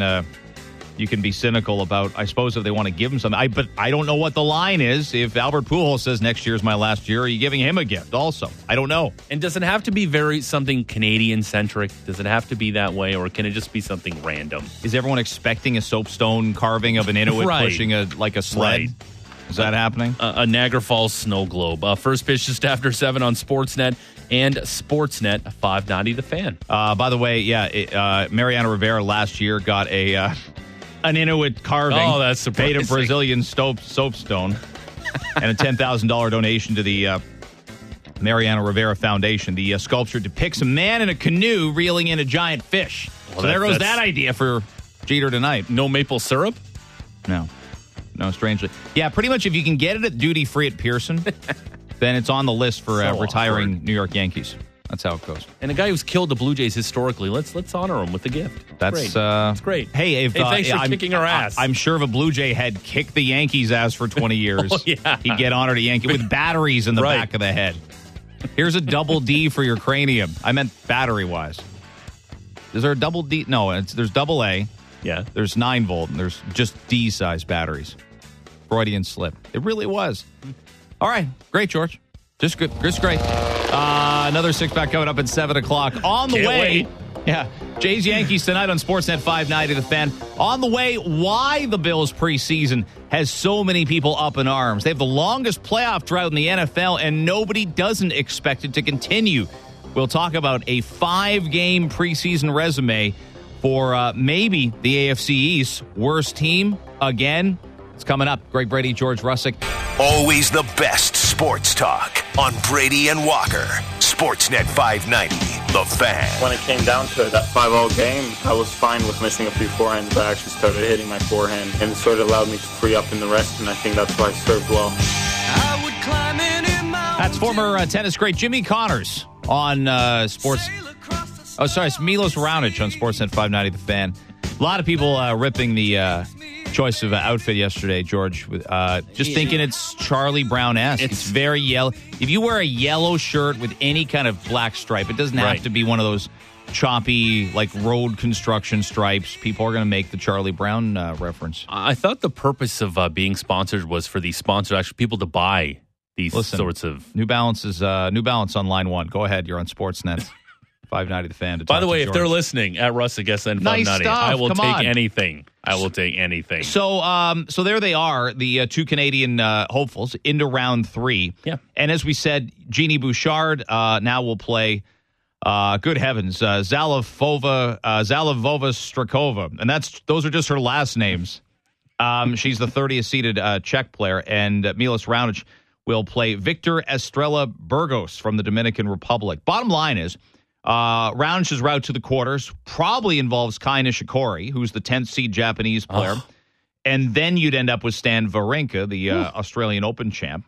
Speaker 2: can be cynical about, I suppose, if they want to give him something. But I don't know what the line is. If Albert Pujols says next year's my last year, are you giving him a gift also? I don't know.
Speaker 3: And does it have to be something Canadian-centric? Does it have to be that way, or can it just be something random?
Speaker 2: Is everyone expecting a soapstone carving of an Inuit pushing a sled? Right. Is that happening?
Speaker 3: A Niagara Falls snow globe. First pitch just after 7 on Sportsnet and Sportsnet 590 The Fan.
Speaker 2: By the way, Mariano Rivera last year got an Inuit carving.
Speaker 3: Oh, that's surprising.
Speaker 2: Made of Brazilian soapstone. And a $10,000 donation to the Mariano Rivera Foundation. The sculpture depicts a man in a canoe reeling in a giant fish. Well, so there goes that idea for Jeter tonight.
Speaker 3: No maple syrup?
Speaker 2: No, strangely. Yeah, pretty much if you can get it at duty free at Pearson, then it's on the list for retiring New York Yankees. That's how it goes.
Speaker 3: And a guy who's killed the Blue Jays historically, let's honor him with a gift.
Speaker 2: That's
Speaker 3: great.
Speaker 2: Hey,
Speaker 3: thanks for kicking our ass.
Speaker 2: I'm sure if a Blue Jay had kicked the Yankees' ass for 20 years, he'd get honored a Yankee with batteries in the back of the head. Here's a double D for your cranium. I meant battery-wise. Is there a double D? No, there's double A.
Speaker 3: Yeah.
Speaker 2: There's 9-volt, and there's just D-size batteries. Freudian slip. It really was. All right. Great, George. Just good. Just great. Another 6-pack coming up at 7 o'clock. On the
Speaker 3: Can't
Speaker 2: way.
Speaker 3: Wait.
Speaker 2: Yeah. Jays Yankees tonight on Sportsnet 590 The Fan. On the way, why the Bills preseason has so many people up in arms. They have the longest playoff drought in the NFL, and nobody doesn't expect it to continue. We'll talk about a 5-game preseason resume for maybe the AFC East worst team again. It's coming up. Greg Brady, George Russick.
Speaker 1: Always the best sports talk on Brady and Walker. Sportsnet 590. The Fan.
Speaker 8: When it came down to it, that 5-0 game, I was fine with missing a few forehands, but I actually started hitting my forehand, and it sort of allowed me to free up in the rest, and I think that's why I served well.
Speaker 2: That's former tennis great Jimmy Connors on Sports. Oh, sorry, it's Milos Raonic on Sportsnet 590 The Fan. A lot of people ripping the choice of outfit yesterday, George. Just thinking it's Charlie Brown-esque. It's very yellow. If you wear a yellow shirt with any kind of black stripe, it doesn't have to be one of those choppy, like road construction stripes. People are going to make the Charlie Brown reference.
Speaker 3: I thought the purpose of being sponsored was for these sponsors, actually people to buy these sorts of...
Speaker 2: New Balance is New Balance on line one. Go ahead. You're on Sportsnet. 590 The Fan.
Speaker 3: By the way, if they're listening at Russ against N590,
Speaker 2: nice
Speaker 3: I will
Speaker 2: take
Speaker 3: anything. I will take anything.
Speaker 2: So there they are, the two Canadian hopefuls into round 3.
Speaker 3: Yeah.
Speaker 2: And as we said, Jeannie Bouchard now will play, good heavens, Zalavova Strakova. And those are just her last names. She's the 30th seeded Czech player. And Milos Raonic will play Victor Estrella Burgos from the Dominican Republic. Bottom line is, Raunic's route to the quarters probably involves Kai Nishikori, who's the 10th seed Japanese player. And then you'd end up with Stan Wawrinka, the Australian Open champ.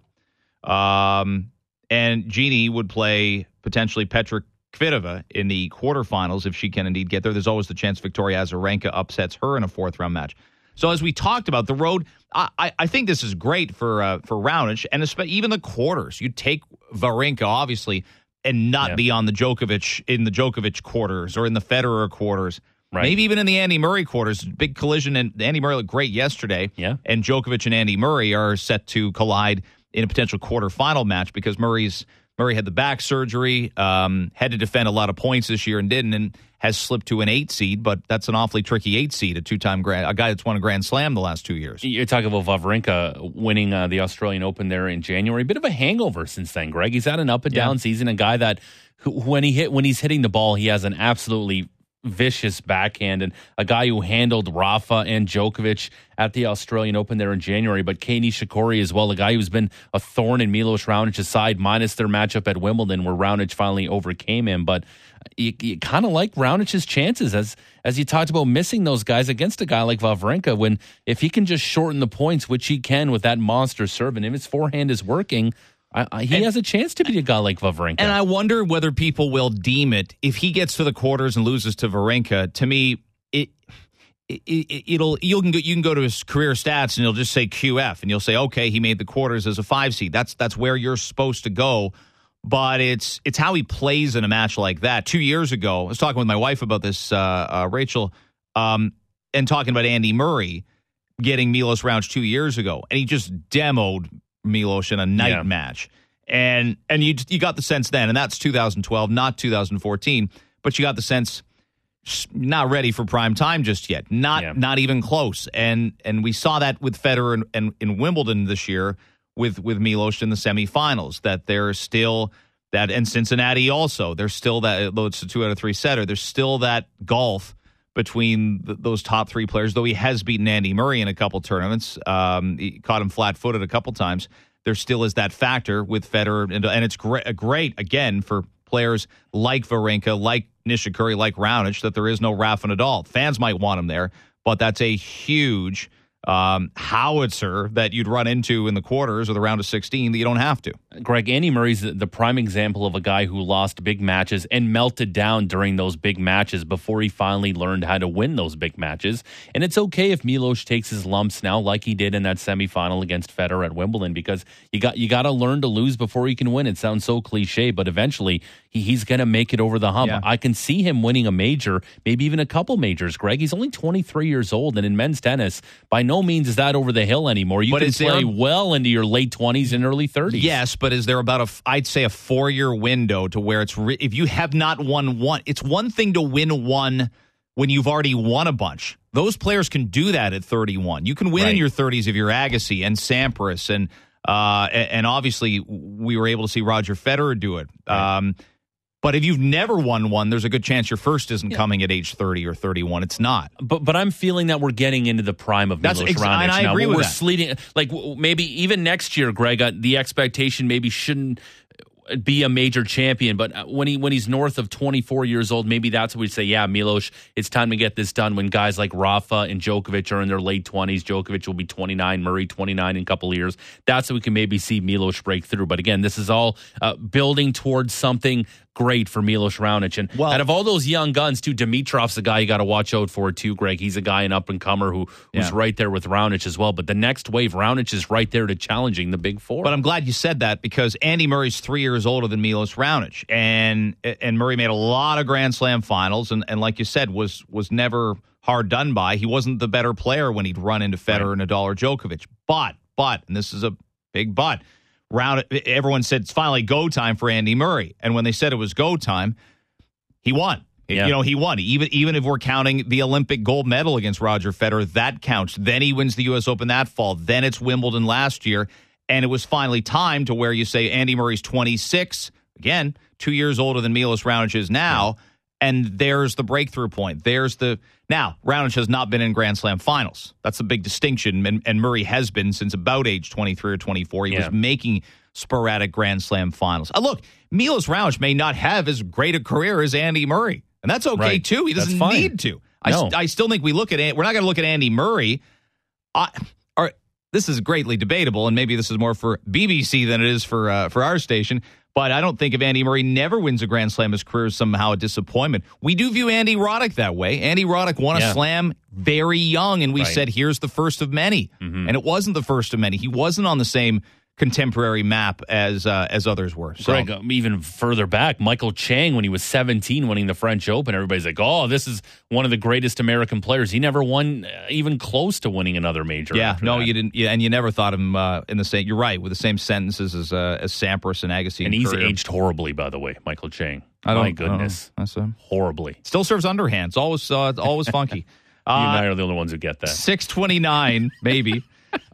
Speaker 2: And Jeannie would play potentially Petra Kvitova in the quarterfinals if she can indeed get there. There's always the chance Victoria Azarenka upsets her in a fourth-round match. So as we talked about, the road, I think this is great for Raonic, and even the quarters. You take Wawrinka, obviously, and not be on the Djokovic quarters or in the Federer quarters. Right. Maybe even in the Andy Murray quarters. Big collision, and Andy Murray looked great yesterday. Yeah. And Djokovic and Andy Murray are set to collide in a potential quarterfinal match because Murray had the back surgery, had to defend a lot of points this year and didn't, and has slipped to an 8 seed, but that's an awfully tricky 8 seed, a guy that's won a Grand Slam the last 2 years.
Speaker 3: You're talking about Wawrinka winning the Australian Open there in January. Bit of a hangover since then, Greg. He's had an up and down season, a guy that when he's hitting the ball, he has an absolutely vicious backhand, and a guy who handled Rafa and Djokovic at the Australian Open there in January, but Kei Nishikori as well, a guy who's been a thorn in Milos Raunic's side, minus their matchup at Wimbledon where Raonic finally overcame him. But you kind of like Raunic's chances as you talked about missing those guys against a guy like Wawrinka, if he can just shorten the points, which he can with that monster serve, and if his forehand is working, he has a chance to be a guy like Wawrinka.
Speaker 2: And I wonder whether people will deem it, if he gets to the quarters and loses to Wawrinka, to me, you can go to his career stats and you'll just say QF, and you'll say, okay, he made the quarters as a 5 seed. That's where you're supposed to go. But it's how he plays in a match like that. 2 years ago, I was talking with my wife about this, Rachel, and talking about Andy Murray getting Milos Raonic 2 years ago, and he just demoed Milos in a night match. And you got the sense then, and that's 2012, not 2014, but you got the sense not ready for prime time just yet. Not even close. And we saw that with Federer and in Wimbledon this year with Milos in the semifinals, that there's still that, and Cincinnati also, there's still that, though it's a 2 out of 3 setter, there's still that gulf between those top 3 players, though he has beaten Andy Murray in a couple tournaments. He caught him flat-footed a couple times. There still is that factor with Federer, and it's great, again, for players like Wawrinka, like Nishikori, like Raonic, that there is no Rafa Nadal. Fans might want him there, but that's a huge howitzer that you'd run into in the quarters or the round of 16 that you don't have to.
Speaker 3: Greg, Andy Murray's the prime example of a guy who lost big matches and melted down during those big matches before he finally learned how to win those big matches. And it's okay if Milos takes his lumps now, like he did in that semifinal against Federer at Wimbledon, because you got to learn to lose before you can win. It sounds so cliche, but eventually he's going to make it over the hump. Yeah. I can see him winning a major, maybe even a couple majors, Greg. He's only 23 years old, and in men's tennis, by no means is that over the hill anymore. You can play well into your late 20s and early 30s.
Speaker 2: Yes, but is there about I'd say a 4-year window to where it's if you have not won one, it's one thing to win one when you've already won a bunch. Those players can do that at 31. You can win in your 30s if you're Agassi and Sampras, and obviously we were able to see Roger Federer do it. Right. But if you've never won one, there's a good chance your first isn't coming at age 30 or 31. It's not.
Speaker 3: But I'm feeling that we're getting into the prime of Milos Raonic now.
Speaker 2: And I agree with
Speaker 3: we're
Speaker 2: that.
Speaker 3: Sleeting, like maybe even next year, Greg, the expectation maybe shouldn't. be a major champion. But when he's north of 24 years old, maybe that's what we'd say, yeah, Milos, it's time to get this done. When guys like Rafa and Djokovic are in their late 20s, Djokovic will be 29, Murray 29 in a couple of years. That's when we can maybe see Milos break through. But again, this is all building towards something great for Milos Raonic. And out of all those young guns, too, Dimitrov's the guy you got to watch out for, too, Greg. He's a guy, an up-and-comer who's right there with Raonic as well. But the next wave, Raonic is right there to challenging the Big Four.
Speaker 2: But I'm glad you said that, because Andy Murray's 3 years older than Milos Raonic. And Murray made a lot of Grand Slam finals, and like you said, was never hard done by. He wasn't the better player when he'd run into Federer, Nadal, or Djokovic. But, and this is a big but, everyone said it's finally go time for Andy Murray. And when they said it was go time, he won. Yeah. He won. Even if we're counting the Olympic gold medal against Roger Federer, that counts. Then he wins the U.S. Open that fall. Then it's Wimbledon last year. And it was finally time to where you say Andy Murray's 26, again, 2 years older than Milos Raonic is now. And there's the breakthrough point. Now, Raonic has not been in Grand Slam finals. That's a big distinction. And Murray has been since about age 23 or 24. He was making sporadic Grand Slam finals. Look, Milos Raonic may not have as great a career as Andy Murray. And that's okay, too. He doesn't need to. No. I still think we're not going to look at Andy Murray. This is greatly debatable, and maybe this is more for BBC than it is for our station. But I don't think if Andy Murray never wins a Grand Slam, his career is somehow a disappointment. We do view Andy Roddick that way. Andy Roddick won a slam very young, and we said, here's the first of many. Mm-hmm. And it wasn't the first of many. He wasn't on the same contemporary map as others were. So.
Speaker 3: Greg, even further back, Michael Chang, when he was 17, winning the French Open, everybody's like, oh, this is one of the greatest American players. He never won even close to winning another major.
Speaker 2: Yeah, you didn't. Yeah, and you never thought him in the same. You're right, with the same sentences as Sampras and Agassi.
Speaker 3: And he's aged horribly, by the way, Michael Chang. My goodness, horribly.
Speaker 2: Still serves underhand. It's always funky.
Speaker 3: You and I are the only ones who get that.
Speaker 2: 6:29, maybe.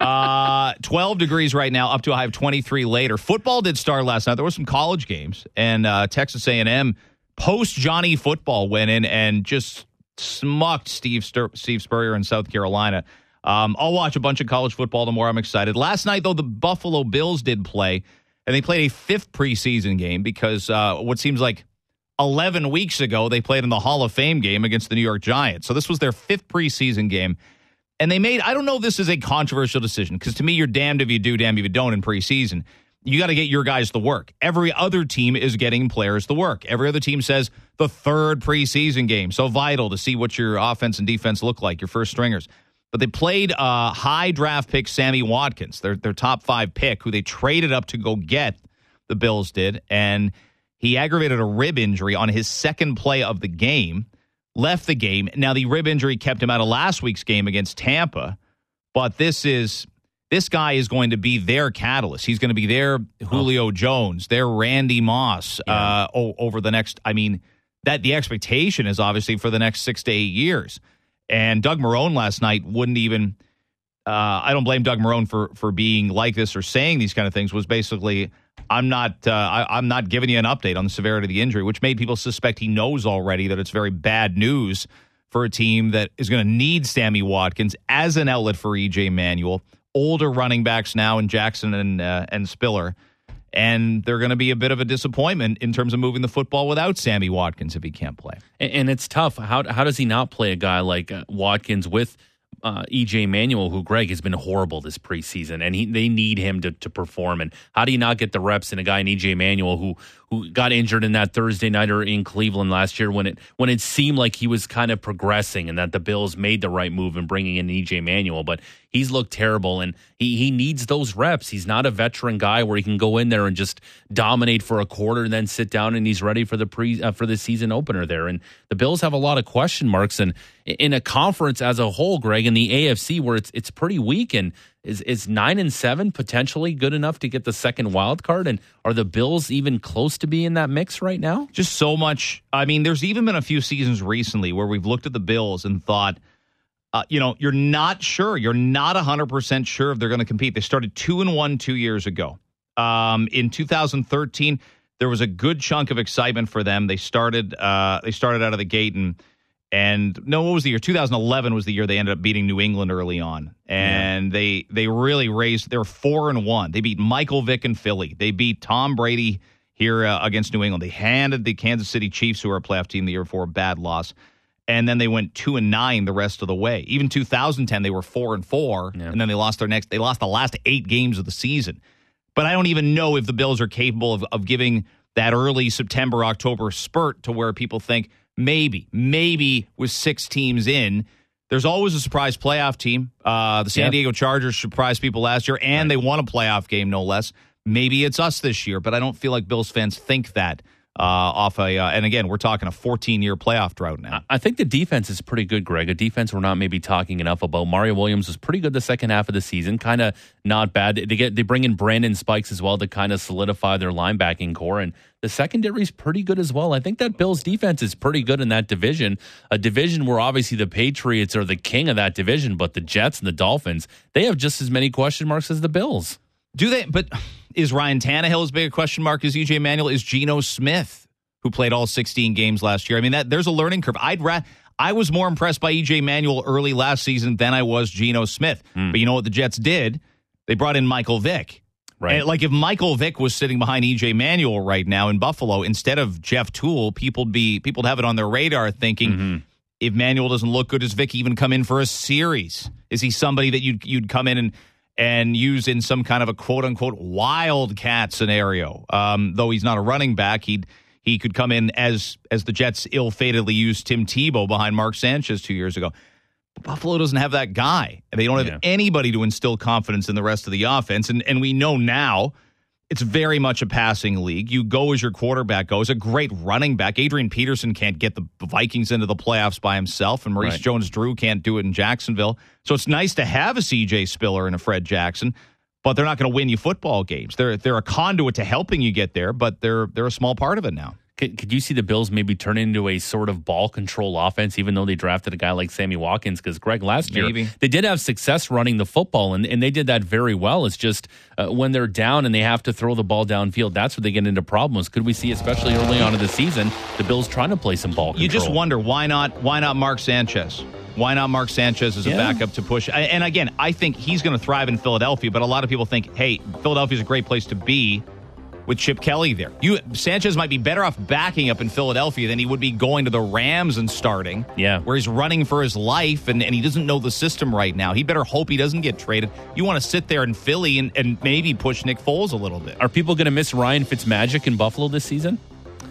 Speaker 2: 12 degrees right now, up to a high of 23 later. Football did start last night. There were some college games, and Texas A&M post Johnny football went in and just smucked Steve Spurrier in South Carolina. I'll watch a bunch of college football the more I'm excited. Last night, though, the Buffalo Bills did play, and they played a fifth preseason game because what seems like 11 weeks ago, they played in the Hall of Fame game against the New York Giants. So this was their fifth preseason game. And they made, I don't know if this is a controversial decision, because to me, you're damned if you do, damned if you don't in preseason. You got to get your guys the work. Every other team is getting players the work. Every other team says the third preseason game, so vital to see what your offense and defense look like, your first stringers. But they played high draft pick Sammy Watkins, their top 5 pick, who they traded up to go get, the Bills did, and he aggravated a rib injury on his second play of the game. Left the game. Now, the rib injury kept him out of last week's game against Tampa, but this guy is going to be their catalyst. He's going to be their Julio Jones, their Randy Moss over the next, the expectation is obviously for the next 6 to 8 years. And Doug Marrone last night wouldn't even, I don't blame Doug Marrone for being like this or saying these kind of things, was basically, I'm not giving you an update on the severity of the injury, which made people suspect he knows already that it's very bad news for a team that is going to need Sammy Watkins as an outlet for E.J. Manuel. Older running backs now in Jackson and Spiller. And they're going to be a bit of a disappointment in terms of moving the football without Sammy Watkins if he can't play.
Speaker 3: And it's tough. How does he not play a guy like Watkins with E.J. Manuel, who, Greg, has been horrible this preseason, and they need him to perform. And how do you not get the reps in a guy in E.J. Manuel who got injured in that Thursday nighter in Cleveland last year when it seemed like he was kind of progressing and that the Bills made the right move in bringing in E.J. Manuel, but he's looked terrible, and he needs those reps. He's not a veteran guy where he can go in there and just dominate for a quarter and then sit down and he's ready for the season opener there. And the Bills have a lot of question marks, and in a conference as a whole, Greg, in the AFC where it's pretty weak, and is 9-7 potentially good enough to get the second wild card? And are the Bills even close to being in that mix right now?
Speaker 2: Just so much. There's even been a few seasons recently where we've looked at the Bills and thought, you're not sure. You're not 100% sure if they're going to compete. They started 2-1 2 years ago. In 2013, there was a good chunk of excitement for them. They started out of the gate and what was the year? 2011 was the year they ended up beating New England early on. And they really raised, they were 4-1. They beat Michael Vick in Philly. They beat Tom Brady here against New England. They handed the Kansas City Chiefs, who were a playoff team the year before, a bad loss. And then they went 2-9 the rest of the way. Even 2010, they were 4-4, and then they lost the last 8 games of the season. But I don't even know if the Bills are capable of giving that early September, October spurt to where people think maybe with 6 teams in, there's always a surprise playoff team. The San Diego Chargers surprised people last year, and they won a playoff game, no less. Maybe it's us this year, but I don't feel like Bills fans think that. And again, we're talking a 14-year playoff drought now.
Speaker 3: I think the defense is pretty good, Greg. A defense we're not maybe talking enough about. Mario Williams was pretty good the second half of the season, kind of not bad. They bring in Brandon Spikes as well to kind of solidify their linebacking core, and the secondary is pretty good as well. I think that Bills defense is pretty good in that division, a division where obviously the Patriots are the king of that division, but the Jets and the Dolphins, they have just as many question marks as the Bills.
Speaker 2: Do they? But is Ryan Tannehill as big a question mark as EJ Manuel? Is Geno Smith, who played all 16 games last year? I mean, there's a learning curve. I was more impressed by EJ Manuel early last season than I was Geno Smith. But you know what the Jets did? They brought in Michael Vick.
Speaker 3: Right.
Speaker 2: And like if Michael Vick was sitting behind EJ Manuel right now in Buffalo instead of Jeff Toole, people'd have it on their radar thinking, if Manuel doesn't look good, does Vick even come in for a series? Is he somebody that you'd come in and use in some kind of a quote-unquote wildcat scenario? Though he's not a running back, he could come in as the Jets ill-fatedly used Tim Tebow behind Mark Sanchez 2 years ago. But Buffalo doesn't have that guy. They don't have anybody to instill confidence in the rest of the offense. And we know now it's very much a passing league. You go as your quarterback goes. A great running back. Adrian Peterson can't get the Vikings into the playoffs by himself, and Maurice Jones-Drew can't do it in Jacksonville. So it's nice to have a C.J. Spiller and a Fred Jackson, but they're not going to win you football games. They're a conduit to helping you get there, but they're a small part of it now.
Speaker 3: Could you see the Bills maybe turn into a sort of ball control offense, even though they drafted a guy like Sammy Watkins? Because, Greg, last year, they did have success running the football, and they did that very well. It's just when they're down and they have to throw the ball downfield, that's where they get into problems. Could we see, especially early on in the season, the Bills trying to play some ball control?
Speaker 2: You just wonder, why not Mark Sanchez? Why not Mark Sanchez as a backup to push? And again, I think he's going to thrive in Philadelphia, but a lot of people think, hey, Philadelphia's a great place to be with Chip Kelly there. Sanchez might be better off backing up in Philadelphia than he would be going to the Rams and starting, where he's running for his life and he doesn't know the system right now. He better hope he doesn't get traded. You want to sit there in Philly and maybe push Nick Foles a little bit.
Speaker 3: Are people going to miss Ryan Fitzmagic in Buffalo this season?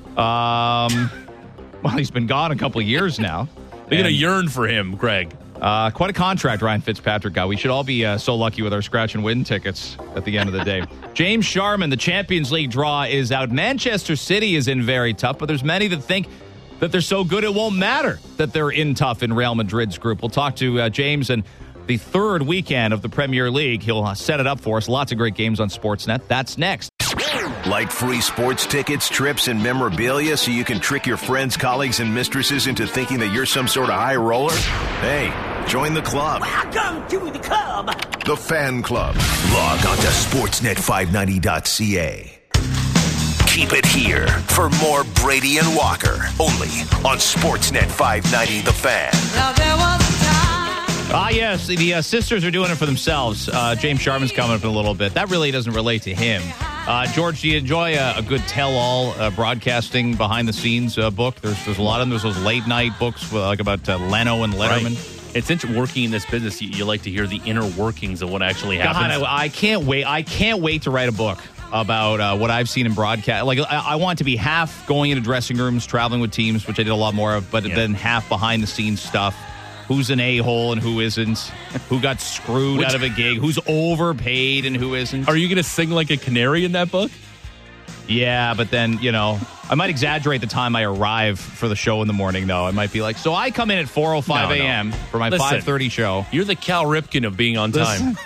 Speaker 2: Well, he's been gone a couple of years now.
Speaker 3: They're going to yearn for him, Greg.
Speaker 2: Quite a contract Ryan Fitzpatrick got. We should all be so lucky with our scratch and win tickets at the end of the day. James Sharman, the Champions League draw is out. Manchester City is in very tough, but there's many that think that they're so good it won't matter that they're in tough in Real Madrid's group. We'll talk to James and the third weekend of the Premier League. He'll set it up for us. Lots of great games on Sportsnet. That's next.
Speaker 1: Like free sports tickets, trips, and memorabilia so you can trick your friends, colleagues, and mistresses into thinking that you're some sort of high roller? Hey, join the club.
Speaker 9: Welcome to the club.
Speaker 1: The Fan Club. Log on to sportsnet590.ca. Keep it here for more Brady and Walker, only on Sportsnet 590 The Fan.
Speaker 9: Now there was a time.
Speaker 2: Yes, the sisters are doing it for themselves. James Sharman's coming up in a little bit. That really doesn't relate to him. George, do you enjoy a good tell-all broadcasting behind-the-scenes book? There's a lot of them. There's those late-night books like about Leno and Letterman.
Speaker 3: Right. It's interesting working in this business. You like to hear the inner workings of what actually happens.
Speaker 2: God, I can't wait. I can't wait to write a book about what I've seen in broadcast. Like I want to be half going into dressing rooms, traveling with teams, which I did a lot more of, but then half behind-the-scenes stuff. Who's an a-hole and who isn't? Who got screwed out of a gig? Who's overpaid and who isn't?
Speaker 3: Are you going to sing like a canary in that book?
Speaker 2: Yeah, but then, I might exaggerate the time I arrive for the show in the morning, though. I might be like, so I come in at 4:05 a.m. for my 5:30 show.
Speaker 3: You're the Cal Ripken of being on time.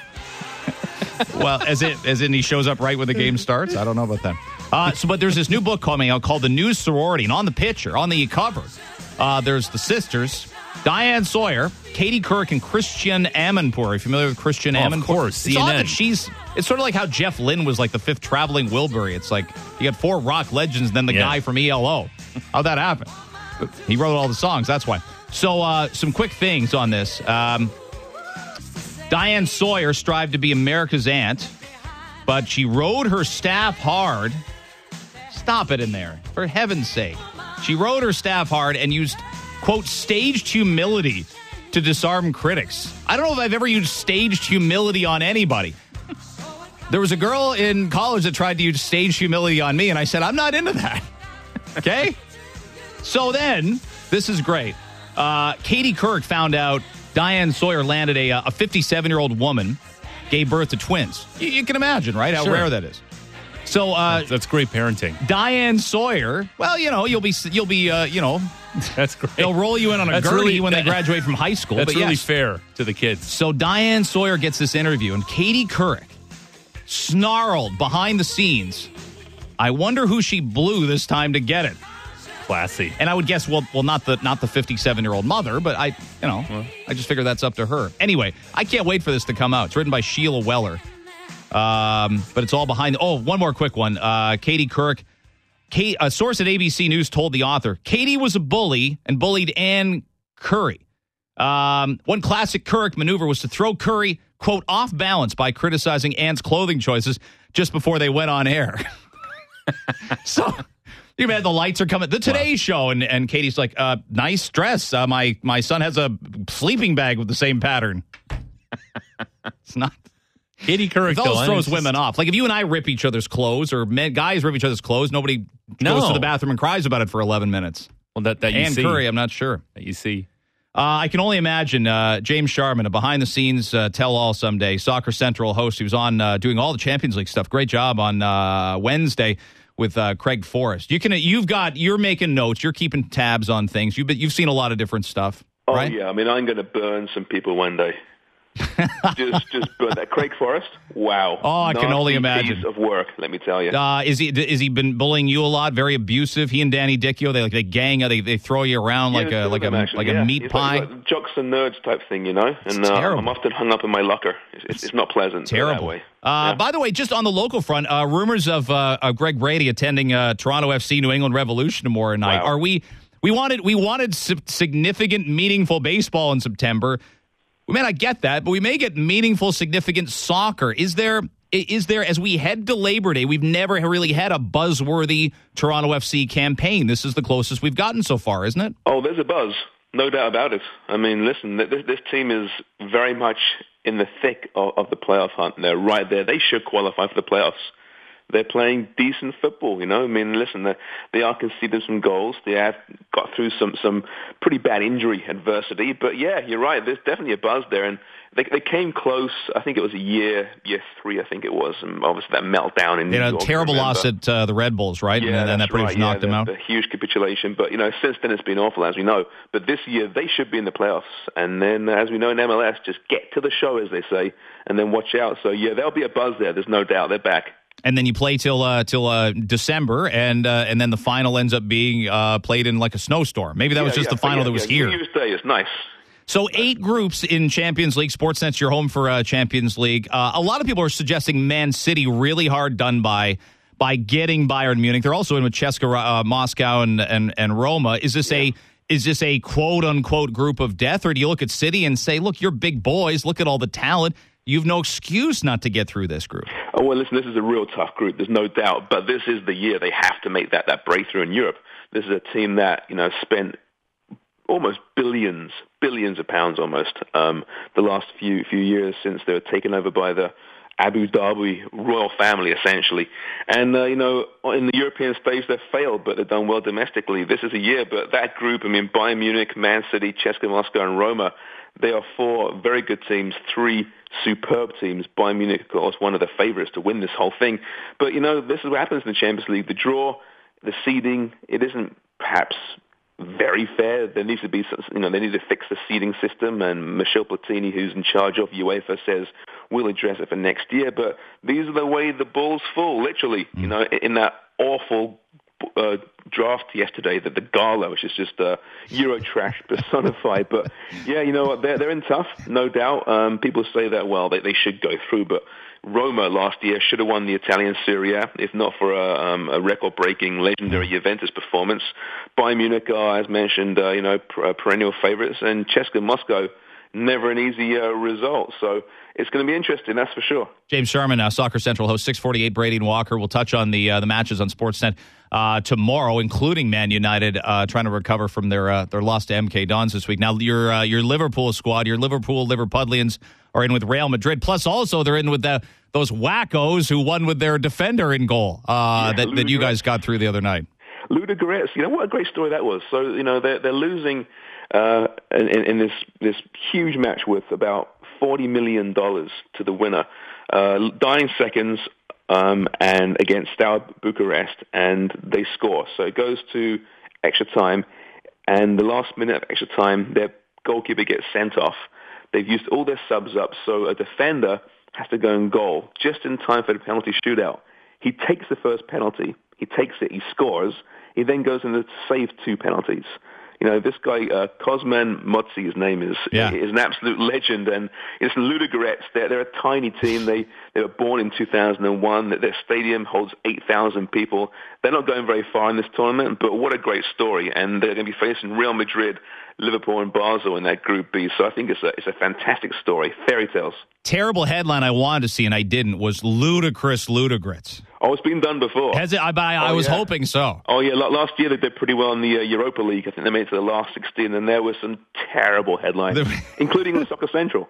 Speaker 2: Well, as in he shows up right when the game starts? I don't know about that. But there's this new book coming out called The New Sorority, and on the picture, on the cover, there's the sisters, Diane Sawyer, Katie Couric, and Christian Amanpour. Are you familiar with Christian Amanpour?
Speaker 3: Of course,
Speaker 2: it's
Speaker 3: CNN.
Speaker 2: odd that it's sort of like how Jeff Lynne was like the fifth traveling Wilbury. It's like you got 4 rock legends and then the guy from ELO. How'd that happen? He wrote all the songs, that's why. So some quick things on this. Diane Sawyer strived to be America's aunt, but she rode her staff hard, Stop it in there. For heaven's sake. She rode her staff hard and used, quote, staged humility to disarm critics. I don't know if I've ever used staged humility on anybody. There was a girl in college that tried to use staged humility on me, and I said, I'm not into that. Okay? So then, this is great. Katie Couric found out Diane Sawyer landed a 57-year-old woman, gave birth to twins. You can imagine, right, how rare that is. So
Speaker 3: that's great parenting.
Speaker 2: Diane Sawyer, well, you'll be
Speaker 3: that's great.
Speaker 2: They'll roll you in on a
Speaker 3: That's
Speaker 2: gurney
Speaker 3: really-
Speaker 2: when they graduate from high school.
Speaker 3: That's
Speaker 2: but
Speaker 3: really
Speaker 2: yes.
Speaker 3: fair to the kids.
Speaker 2: So Diane Sawyer gets this interview, and Katie Couric snarled behind the scenes, I wonder who she blew this time to get it.
Speaker 3: Classy.
Speaker 2: And I would guess, well, not the 57-year-old mother, but I just figure that's up to her. Anyway, I can't wait for this to come out. It's written by Sheila Weller. But it's all behind. Oh, one more quick one. Katie Couric. A source at ABC News told the author, Katie was a bully and bullied Ann Curry. One classic Couric maneuver was to throw Curry, quote, off balance by criticizing Ann's clothing choices just before they went on air. So you man, the lights are coming. The Today Show, and Katie's like, nice dress. My son has a sleeping bag with the same pattern. It's not.
Speaker 3: Katie Couric
Speaker 2: throws women off. Like if you and I rip each other's clothes, or guys rip each other's clothes, nobody goes to the bathroom and cries about it for 11 minutes.
Speaker 3: Well, that you
Speaker 2: Ann
Speaker 3: see.
Speaker 2: Curry, I'm not sure.
Speaker 3: That you see.
Speaker 2: I can only imagine James Sharman, a behind-the-scenes tell-all someday, Soccer Central host. He was on doing all the Champions League stuff. Great job on Wednesday with Craig Forrest. You're making notes. You're keeping tabs on things. You've seen a lot of different stuff.
Speaker 10: Oh,
Speaker 2: right?
Speaker 10: yeah. I mean, I'm going to burn some people one day. just burn that. Craig Forrest? Wow.
Speaker 2: Oh, I can only imagine.
Speaker 10: Piece of work, let me tell you.
Speaker 2: Is he been bullying you a lot? Very abusive. He and Danny Dicchio, they gang, they throw you around like a meat pie.
Speaker 10: Like jocks and nerds type thing, And I'm often hung up in my locker. It's not pleasant.
Speaker 2: Terrible.
Speaker 10: That way.
Speaker 2: By the way, just on the local front, rumors of Greg Brady attending Toronto FC New England Revolution tomorrow night.
Speaker 10: Wow.
Speaker 2: We wanted significant, meaningful baseball in September. We may not get that, but we may get meaningful, significant soccer. Is there, as we head to Labor Day, we've never really had a buzzworthy Toronto FC campaign. This is the closest we've gotten so far, isn't it?
Speaker 10: Oh, there's a buzz. No doubt about it. I mean, listen, this team is very much in the thick of the playoff hunt. They're right there. They should qualify for the playoffs. They're playing decent football, I mean, listen, they are conceding some goals. They have got through some pretty bad injury adversity. But, yeah, you're right. There's definitely a buzz there. And they came close. I think it was year 3, I think it was. And obviously that meltdown in New York.
Speaker 2: Terrible loss at the Red Bulls, right?
Speaker 10: Yeah,
Speaker 2: and that pretty much knocked them out.
Speaker 10: A huge capitulation. But, since then it's been awful, as we know. But this year they should be in the playoffs. And then, as we know in MLS, just get to the show, as they say, and then watch out. So, yeah, there'll be a buzz there. There's no doubt. They're back.
Speaker 2: And then you play till December, and then the final ends up being played in like a snowstorm. Maybe that was just the final that was here.
Speaker 10: New Year's Day is nice.
Speaker 2: So 8 groups in Champions League. Sportsnet's your home for Champions League. A lot of people are suggesting Man City really hard done by getting Bayern Munich. They're also in with CSKA Moscow and Roma. Is this a quote unquote group of death, or do you look at City and say, look, you're big boys. Look at all the talent. You've no excuse not to get through this group.
Speaker 10: Oh, well, listen, this is a real tough group. There's no doubt. But this is the year they have to make that breakthrough in Europe. This is a team that, spent almost billions of pounds almost the last few years since they were taken over by the Abu Dhabi royal family, essentially. And, in the European space, they've failed, but they've done well domestically. This is a year. But that group, Bayern Munich, Man City, CSKA Moscow, and Roma, they are 4 very good teams, 3 superb teams. Bayern Munich, of course, one of the favorites to win this whole thing. But, this is what happens in the Champions League. The draw, the seeding, it isn't perhaps very fair. There needs to be, they need to fix the seeding system. And Michel Platini, who's in charge of UEFA, says we'll address it for next year. But these are the way the balls fall, literally, in that awful draft yesterday, the gala, which is just Euro trash personified. But yeah, they're in tough, no doubt. People say that they should go through, but Roma last year should have won the Italian Serie A, if not for a record-breaking, legendary Juventus performance. Bayern Munich are, as mentioned, perennial favorites, and CSKA Moscow never an easy result. So it's going to be interesting, that's for sure.
Speaker 2: James Sharman, Soccer Central host, 648 Brady and Walker. We'll touch on the matches on Sportsnet tomorrow, including Man United trying to recover from their loss to MK Dons this week. Now, your Liverpool squad, your Liverpudlians are in with Real Madrid. Plus, also, they're in with those wackos who won with their defender in goal that you guys got through the other night.
Speaker 10: Ludogorets, what a great story that was. So, they're losing in this huge match with about $40 million to the winner, dying seconds, and against Steaua Bucharest, and they score. So it goes to extra time, and the last minute of extra time, their goalkeeper gets sent off. They've used all their subs up, so a defender has to go in goal just in time for the penalty shootout. He takes the first penalty. He takes it. He scores. He then goes in to save 2 penalties. This guy, Cosman Motzi, his name is an absolute legend. And it's Ludogorets. They're a tiny team. They were born in 2001. Their stadium holds 8,000 people. They're not going very far in this tournament, but what a great story. And they're going to be facing Real Madrid, Liverpool, and Basel in that Group B. So I think it's a fantastic story. Fairy tales.
Speaker 2: Terrible headline I wanted to see, and I didn't, was Ludicrous Ludogorets.
Speaker 10: Oh, it's been done before.
Speaker 2: Has it? I was hoping so.
Speaker 10: Oh, yeah. Last year they did pretty well in the Europa League. I think they made it to the last 16, and there were some terrible headlines, including in Soccer Central.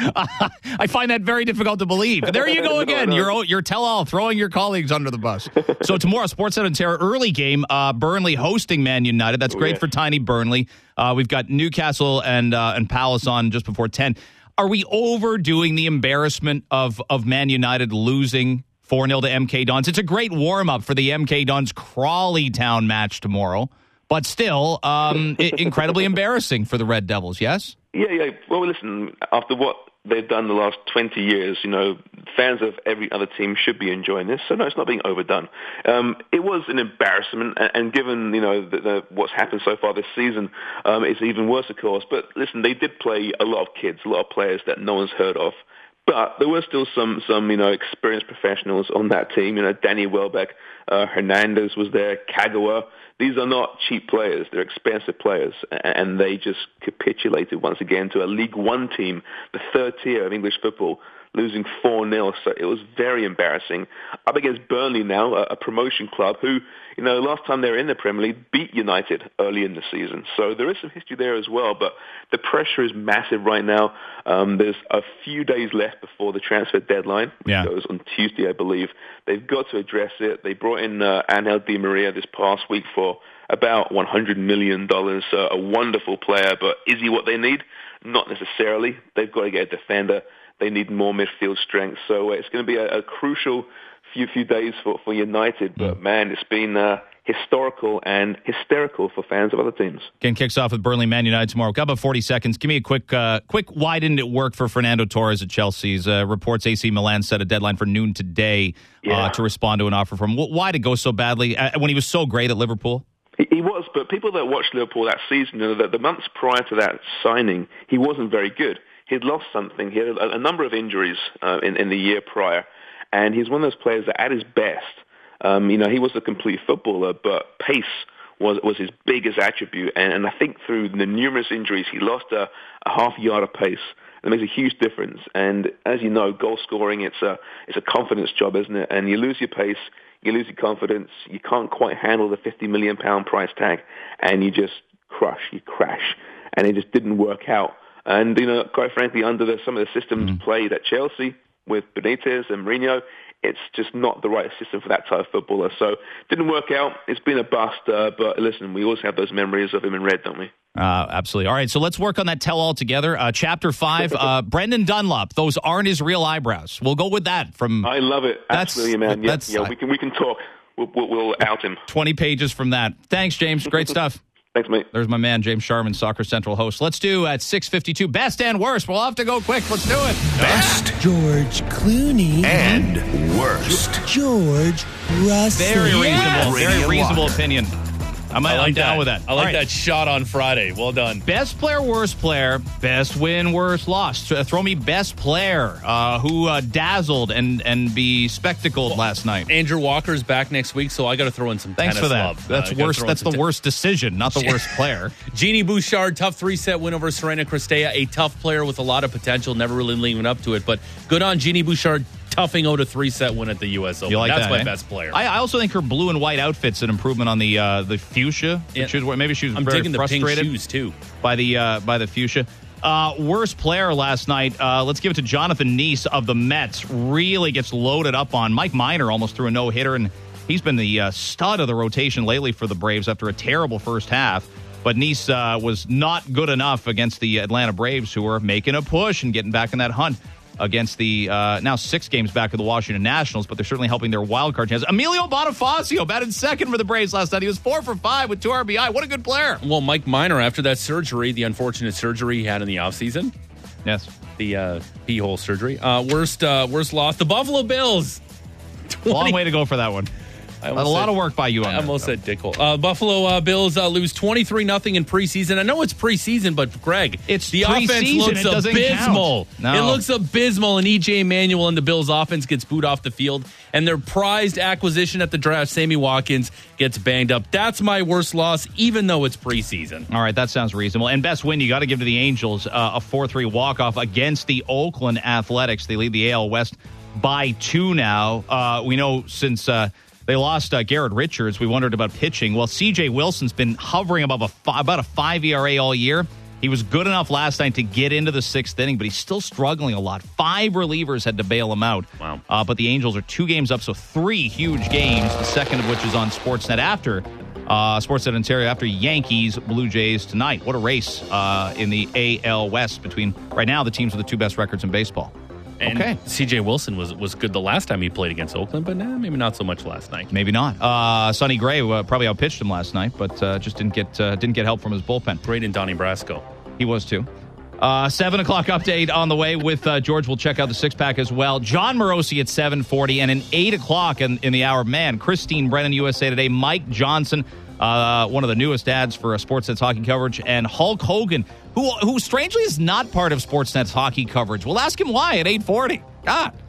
Speaker 2: I find that very difficult to believe. There you go again. No. You're tell-all, throwing your colleagues under the bus. So tomorrow, Sportsnet Ontario, early game, Burnley hosting Man United. That's great for tiny Burnley. We've got Newcastle and Palace on just before 10. Are we overdoing the embarrassment of Man United losing 4-0 to MK Dons? It's a great warm-up for the MK Dons Crawley Town match tomorrow, but still incredibly embarrassing for the Red Devils, yes?
Speaker 10: Yeah. Well, listen, after what they've done the last 20 years, fans of every other team should be enjoying this. So, no, it's not being overdone. It was an embarrassment, and given, what's happened so far this season, it's even worse, of course. But, listen, they did play a lot of kids, a lot of players that no one's heard of. But there were still some experienced professionals on that team. Danny Welbeck, Hernandez was there, Kagawa. These are not cheap players. They're expensive players. And they just capitulated once again to a League One team, the third tier of English football, losing 4-0. So it was very embarrassing. Up against Burnley now, a promotion club who, last time they were in the Premier League, beat United early in the season. So there is some history there as well. But the pressure is massive right now. There's a few days left before the transfer deadline, which goes on Tuesday, I believe. They've got to address it. They brought in Angel Di Maria this past week for about $100 million. A wonderful player, but is he what they need? Not necessarily. They've got to get a defender. They need more midfield strength. So it's going to be a crucial few days for United. But, man, it's been historical and hysterical for fans of other teams.
Speaker 2: Game kicks off with Burnley Man United tomorrow. Got about 40 seconds. Give me a quick why didn't it work for Fernando Torres at Chelsea's? Reports AC Milan set a deadline for noon today to respond to an offer from him. Why did it go so badly when he was so great at Liverpool?
Speaker 10: He was, but people that watched Liverpool that season, that the months prior to that signing, he wasn't very good. He'd lost something. He had a number of injuries in the year prior, and he's one of those players that at his best, he was a complete footballer, but pace was his biggest attribute. And I think through the numerous injuries, he lost a half yard of pace. It makes a huge difference. And as you know, goal scoring, it's a confidence job, isn't it? And you lose your pace, you lose your confidence, you can't quite handle the £50 million price tag, and you just you crash. And it just didn't work out. And, quite frankly, under some of the systems played at Chelsea with Benitez and Mourinho, it's just not the right system for that type of footballer. So didn't work out. It's been a bust. But listen, we always have those memories of him in red, don't we?
Speaker 2: Absolutely. All right, so let's work on that tell-all together. Chapter 5, Brendan Dunlop. Those aren't his real eyebrows. We'll go with that. I
Speaker 10: love it. Absolutely, man. Yeah, we can talk. We'll out him.
Speaker 2: 20 pages from that. Thanks, James. Great stuff.
Speaker 10: Thanks, mate.
Speaker 2: There's my man, James Sharman, Soccer Central host. Let's do at 6:52, best and worst. We'll have to go quick. Let's do it.
Speaker 1: Best.
Speaker 11: George Clooney.
Speaker 1: And worst.
Speaker 11: George Russell.
Speaker 2: Very reasonable. Very reasonable opinion. I'm down with that.
Speaker 3: I like that shot on Friday. Well done.
Speaker 2: Best player, worst player, best win, worst loss. Throw me best player who dazzled and be spectacled last night.
Speaker 3: Andrew Walker's back next week, so I got to throw in some
Speaker 2: Thanks
Speaker 3: tennis
Speaker 2: for that.
Speaker 3: love.
Speaker 2: That's worse. That's the worst decision, not the worst player.
Speaker 3: Jeannie Bouchard, tough 3-set win over Serena Cristea. A tough player with a lot of potential, never really leading up to it. But good on Jeannie Bouchard, toughing out a 3-set win at the U.S. Open. That's my best player.
Speaker 2: I also think her blue and white outfit's an improvement on the fuchsia.
Speaker 3: Yeah.
Speaker 2: Maybe she was
Speaker 3: I'm
Speaker 2: very
Speaker 3: digging the
Speaker 2: frustrated
Speaker 3: pink shoes too
Speaker 2: by the fuchsia. Worst player last night. Let's give it to Jonathan Neese of the Mets. Really gets loaded up on. Mike Minor almost threw a no-hitter, and he's been the stud of the rotation lately for the Braves after a terrible first half. But Neese was not good enough against the Atlanta Braves, who are making a push and getting back in that hunt against the now 6 games back of the Washington Nationals, but they're certainly helping their wild card chance. Emilio Bonifacio batted second for the Braves last night. He was 4 for 5 with 2 RBI. What a good player.
Speaker 3: Well, Mike Minor, after that surgery, the unfortunate surgery he had in the offseason.
Speaker 2: Yes.
Speaker 3: The pee-hole surgery. Worst loss. The Buffalo Bills.
Speaker 2: Long way to go for that one. A lot of work by you on that.
Speaker 3: I almost said dickhole. Buffalo Bills lose 23-0 in preseason. I know it's preseason, but Greg,
Speaker 2: it's
Speaker 3: the offense looks abysmal.
Speaker 2: No.
Speaker 3: It looks abysmal, and E.J. Manuel and the Bills offense gets booed off the field, and their prized acquisition at the draft, Sammy Watkins, gets banged up. That's my worst loss, even though it's preseason.
Speaker 2: All right, that sounds reasonable. And best win, you got to give to the Angels, a 4-3 walk-off against the Oakland Athletics. They lead the AL West by 2 now. We know since they lost Garrett Richards, we wondered about pitching. Well, C.J. Wilson's been hovering above about a 5 ERA all year. He was good enough last night to get into the 6th inning, but he's still struggling a lot. 5 relievers had to bail him out.
Speaker 3: Wow.
Speaker 2: But the Angels are 2 games up, so 3 huge games, the second of which is on Sportsnet after Sportsnet Ontario after Yankees, Blue Jays tonight. What a race in the AL West between, right now, the teams with the 2 best records in baseball.
Speaker 3: And
Speaker 2: okay.
Speaker 3: C.J. Wilson was good the last time he played against Oakland, but maybe not so much last night.
Speaker 2: Maybe not. Sonny Gray probably outpitched him last night, but just didn't get help from his bullpen.
Speaker 3: Great in Donnie Brasco.
Speaker 2: He was too. 7 o'clock update on the way with George. We'll check out the 6-pack as well. John Morosi at 7:40, and an 8 o'clock in the hour. Man, Christine Brennan, USA Today. Mike Johnson, one of the newest ads for Sportsnet's hockey coverage, and Hulk Hogan, who strangely is not part of Sportsnet's hockey coverage. We'll ask him why at 8:40. God.